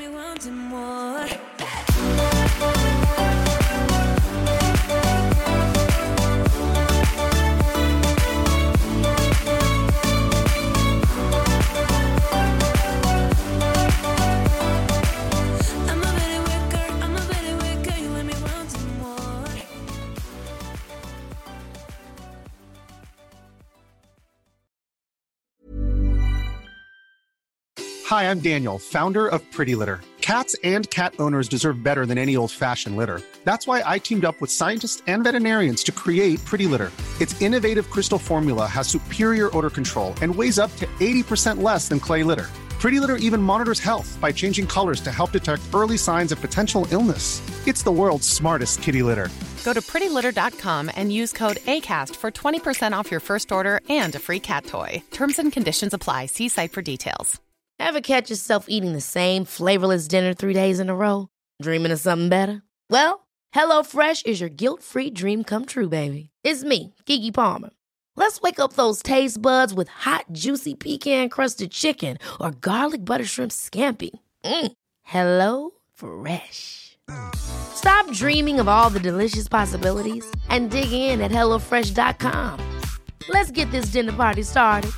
Speaker 7: Hi, I'm Daniel, founder of Pretty Litter. Cats and cat owners deserve better than any old-fashioned litter. That's why I teamed up with scientists and veterinarians to create Pretty Litter. Its innovative crystal formula has superior odor control and weighs up to eighty percent less than clay litter. Pretty Litter even monitors health by changing colors to help detect early signs of potential illness. It's the world's smartest kitty litter.
Speaker 8: Go to pretty litter dot com and use code ACAST for twenty percent off your first order and a free cat toy. Terms and conditions apply. See site for details.
Speaker 1: Ever catch yourself eating the same flavorless dinner three days in a row? Dreaming of something better? Well, HelloFresh is your guilt-free dream come true, baby. It's me, Keke Palmer. Let's wake up those taste buds with hot, juicy pecan-crusted chicken or garlic butter shrimp scampi. Mm. Hello Fresh. Stop dreaming of all the delicious possibilities and dig in at hello fresh dot com. Let's get this dinner party started.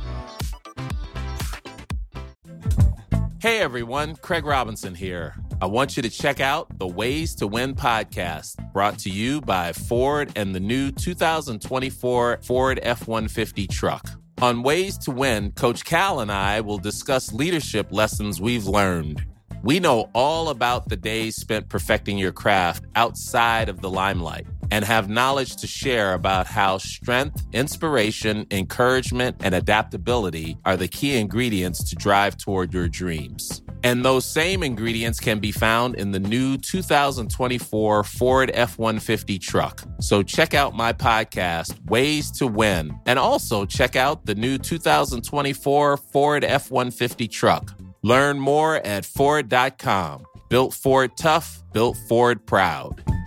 Speaker 10: Hey everyone, Craig Robinson here. I want you to check out the Ways to Win podcast, brought to you by Ford and the new two thousand twenty-four Ford F one fifty truck. On Ways to Win, Coach Cal and I will discuss leadership lessons we've learned. We know all about the days spent perfecting your craft outside of the limelight. and have knowledge to share about how strength, inspiration, encouragement, and adaptability are the key ingredients to drive toward your dreams. And those same ingredients can be found in the new two thousand twenty-four Ford F one fifty truck. So check out my podcast, Ways to Win, and also check out the new two thousand twenty-four Ford F one fifty truck. Learn more at Ford dot com. Built Ford tough, built Ford proud.